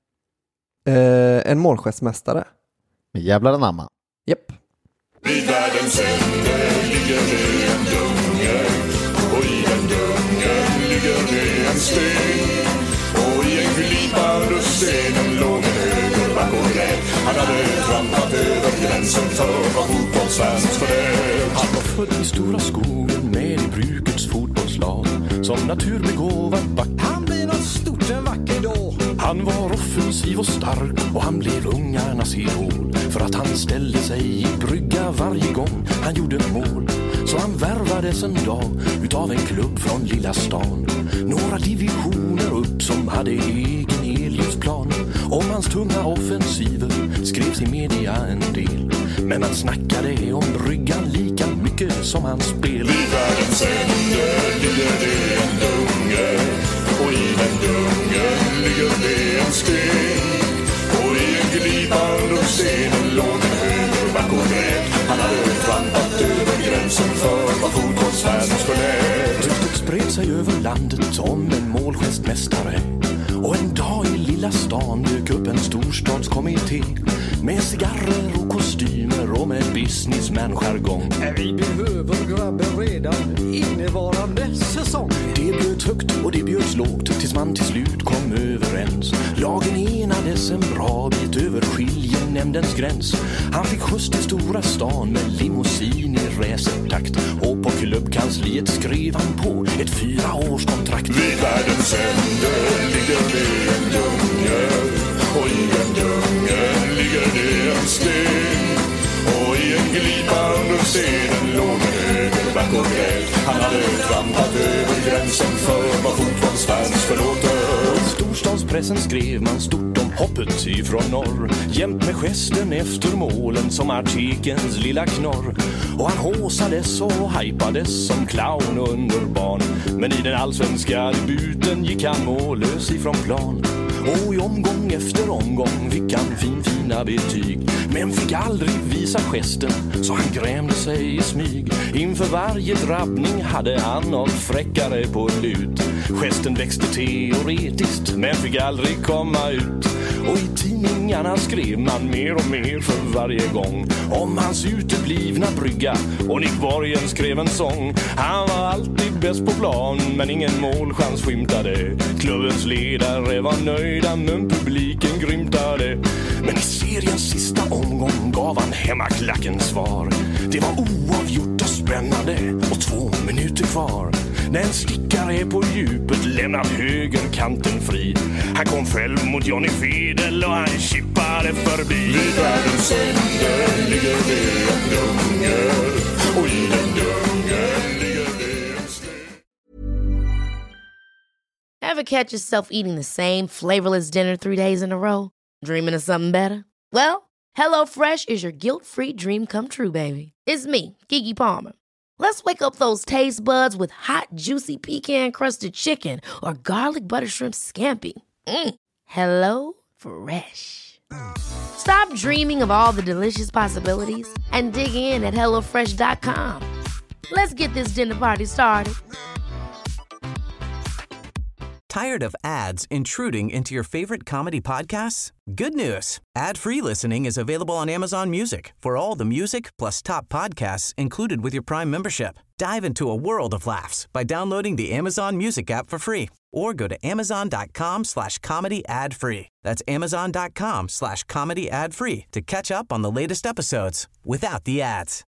S6: Eh, en målgestmästare.
S5: Med jävlar anamma.
S6: Japp.
S8: Vid världens ände ligger det en dunge, och i den dungen ligger det en sten. Och i en glipa runt stenen låg en högerback och grät. Han hade trampat över gränsen för vad fotbollsfans förlät. Han var född i stora skogen med i brukets fotbollslag. Som naturbegåvad back. Han blir något stort en vacker dag. Han var offensiv och stark och han blev ungarnas idol. För att han ställde sig i brygga varje gång han gjorde mål. Så han värvades en dag utav en klubb från lilla stan. Några divisioner upp som hade egen elljus-plan. Om hans tunga offensiver skrevs i media en del. Men man snackade om bryggan lika mycket som hans spel. Vid världens ände ligger det en dunge, och i den dungen ligger det en sten. Och i en glipa runt stenen låg en högerback och grät. Han hade trampat över gränsen för vad fotbollsfans förlät. Ryktet spred sig över landet om en målgestmästare. Och en dag i lilla stan dök upp en storstadskommitté. Med cigarrer och kostymer och med businessman-jargong. Vi behöver grabben redan innevarande säsong. Det bjöds högt och det bjöds lågt tills man till slut kom överens. Lagen enades en bra bit över skiljenämndens gräns. Han fick skjuts till stora stan med limousin i racertakt. Och på klubbkansliet skrev han på ett fyra års kontrakt. Vid världens ände ligger det en dunge, och i den dungen ligger det en sten. Och i en glipa under stenen låg en högerback och grät. Han hade trampat över gränsen för vad fotbollsfans förlåter. I storstadspressen skrev man stort om hoppet ifrån norr. Jämt med gesten efter målen som artikelns lilla knorr. Och han håsades och hypades som clown under barn. Men i den allsvenska debuten gick han mållös ifrån plan. Och i omgång efter omgång fick han fin fina betyg. Men fick aldrig visa gesten, så han grämde sig i smyg. Inför varje drabbning hade han någon fräckare på lut. Gesten växte teoretiskt, men fick aldrig komma ut. Och i tidningarna skrev man mer och mer för varje gång om hans uteblivna brygga. Och Nick Borgen skrev en sång. Han var alltid bäst på plan, men ingen målchans skymtade. Klubbens ledare var nöjda, men publiken grymtade. Men i seriens sista omgång gav han hemmaklacken svar. Det var oavgjort och spännande och två minuter kvar. När en stickare på djupet lämnar högerkanten fri. Han kom själv mot Johnny Fedel och han chippade förbi. Vid världens ände ligger det en dunge, och i den dungen ligger det en sten.
S1: Ever catch yourself eating the same flavorless dinner three days in a row? Dreaming of something better? Well, HelloFresh is your guilt-free dream come true, baby. It's me, Keke Palmer. Let's wake up those taste buds with hot, juicy pecan-crusted chicken or garlic butter shrimp scampi. Mm. Hello Fresh. Stop dreaming of all the delicious possibilities and dig in at hello fresh dot com. Let's get this dinner party started.
S3: Tired of ads intruding into your favorite comedy podcasts? Good news. Ad-free listening is available on Amazon Music for all the music plus top podcasts included with your Prime membership. Dive into a world of laughs by downloading the Amazon Music app for free or go to amazon.com slash comedy ad free. That's amazon.com slash comedy ad free to catch up on the latest episodes without the ads.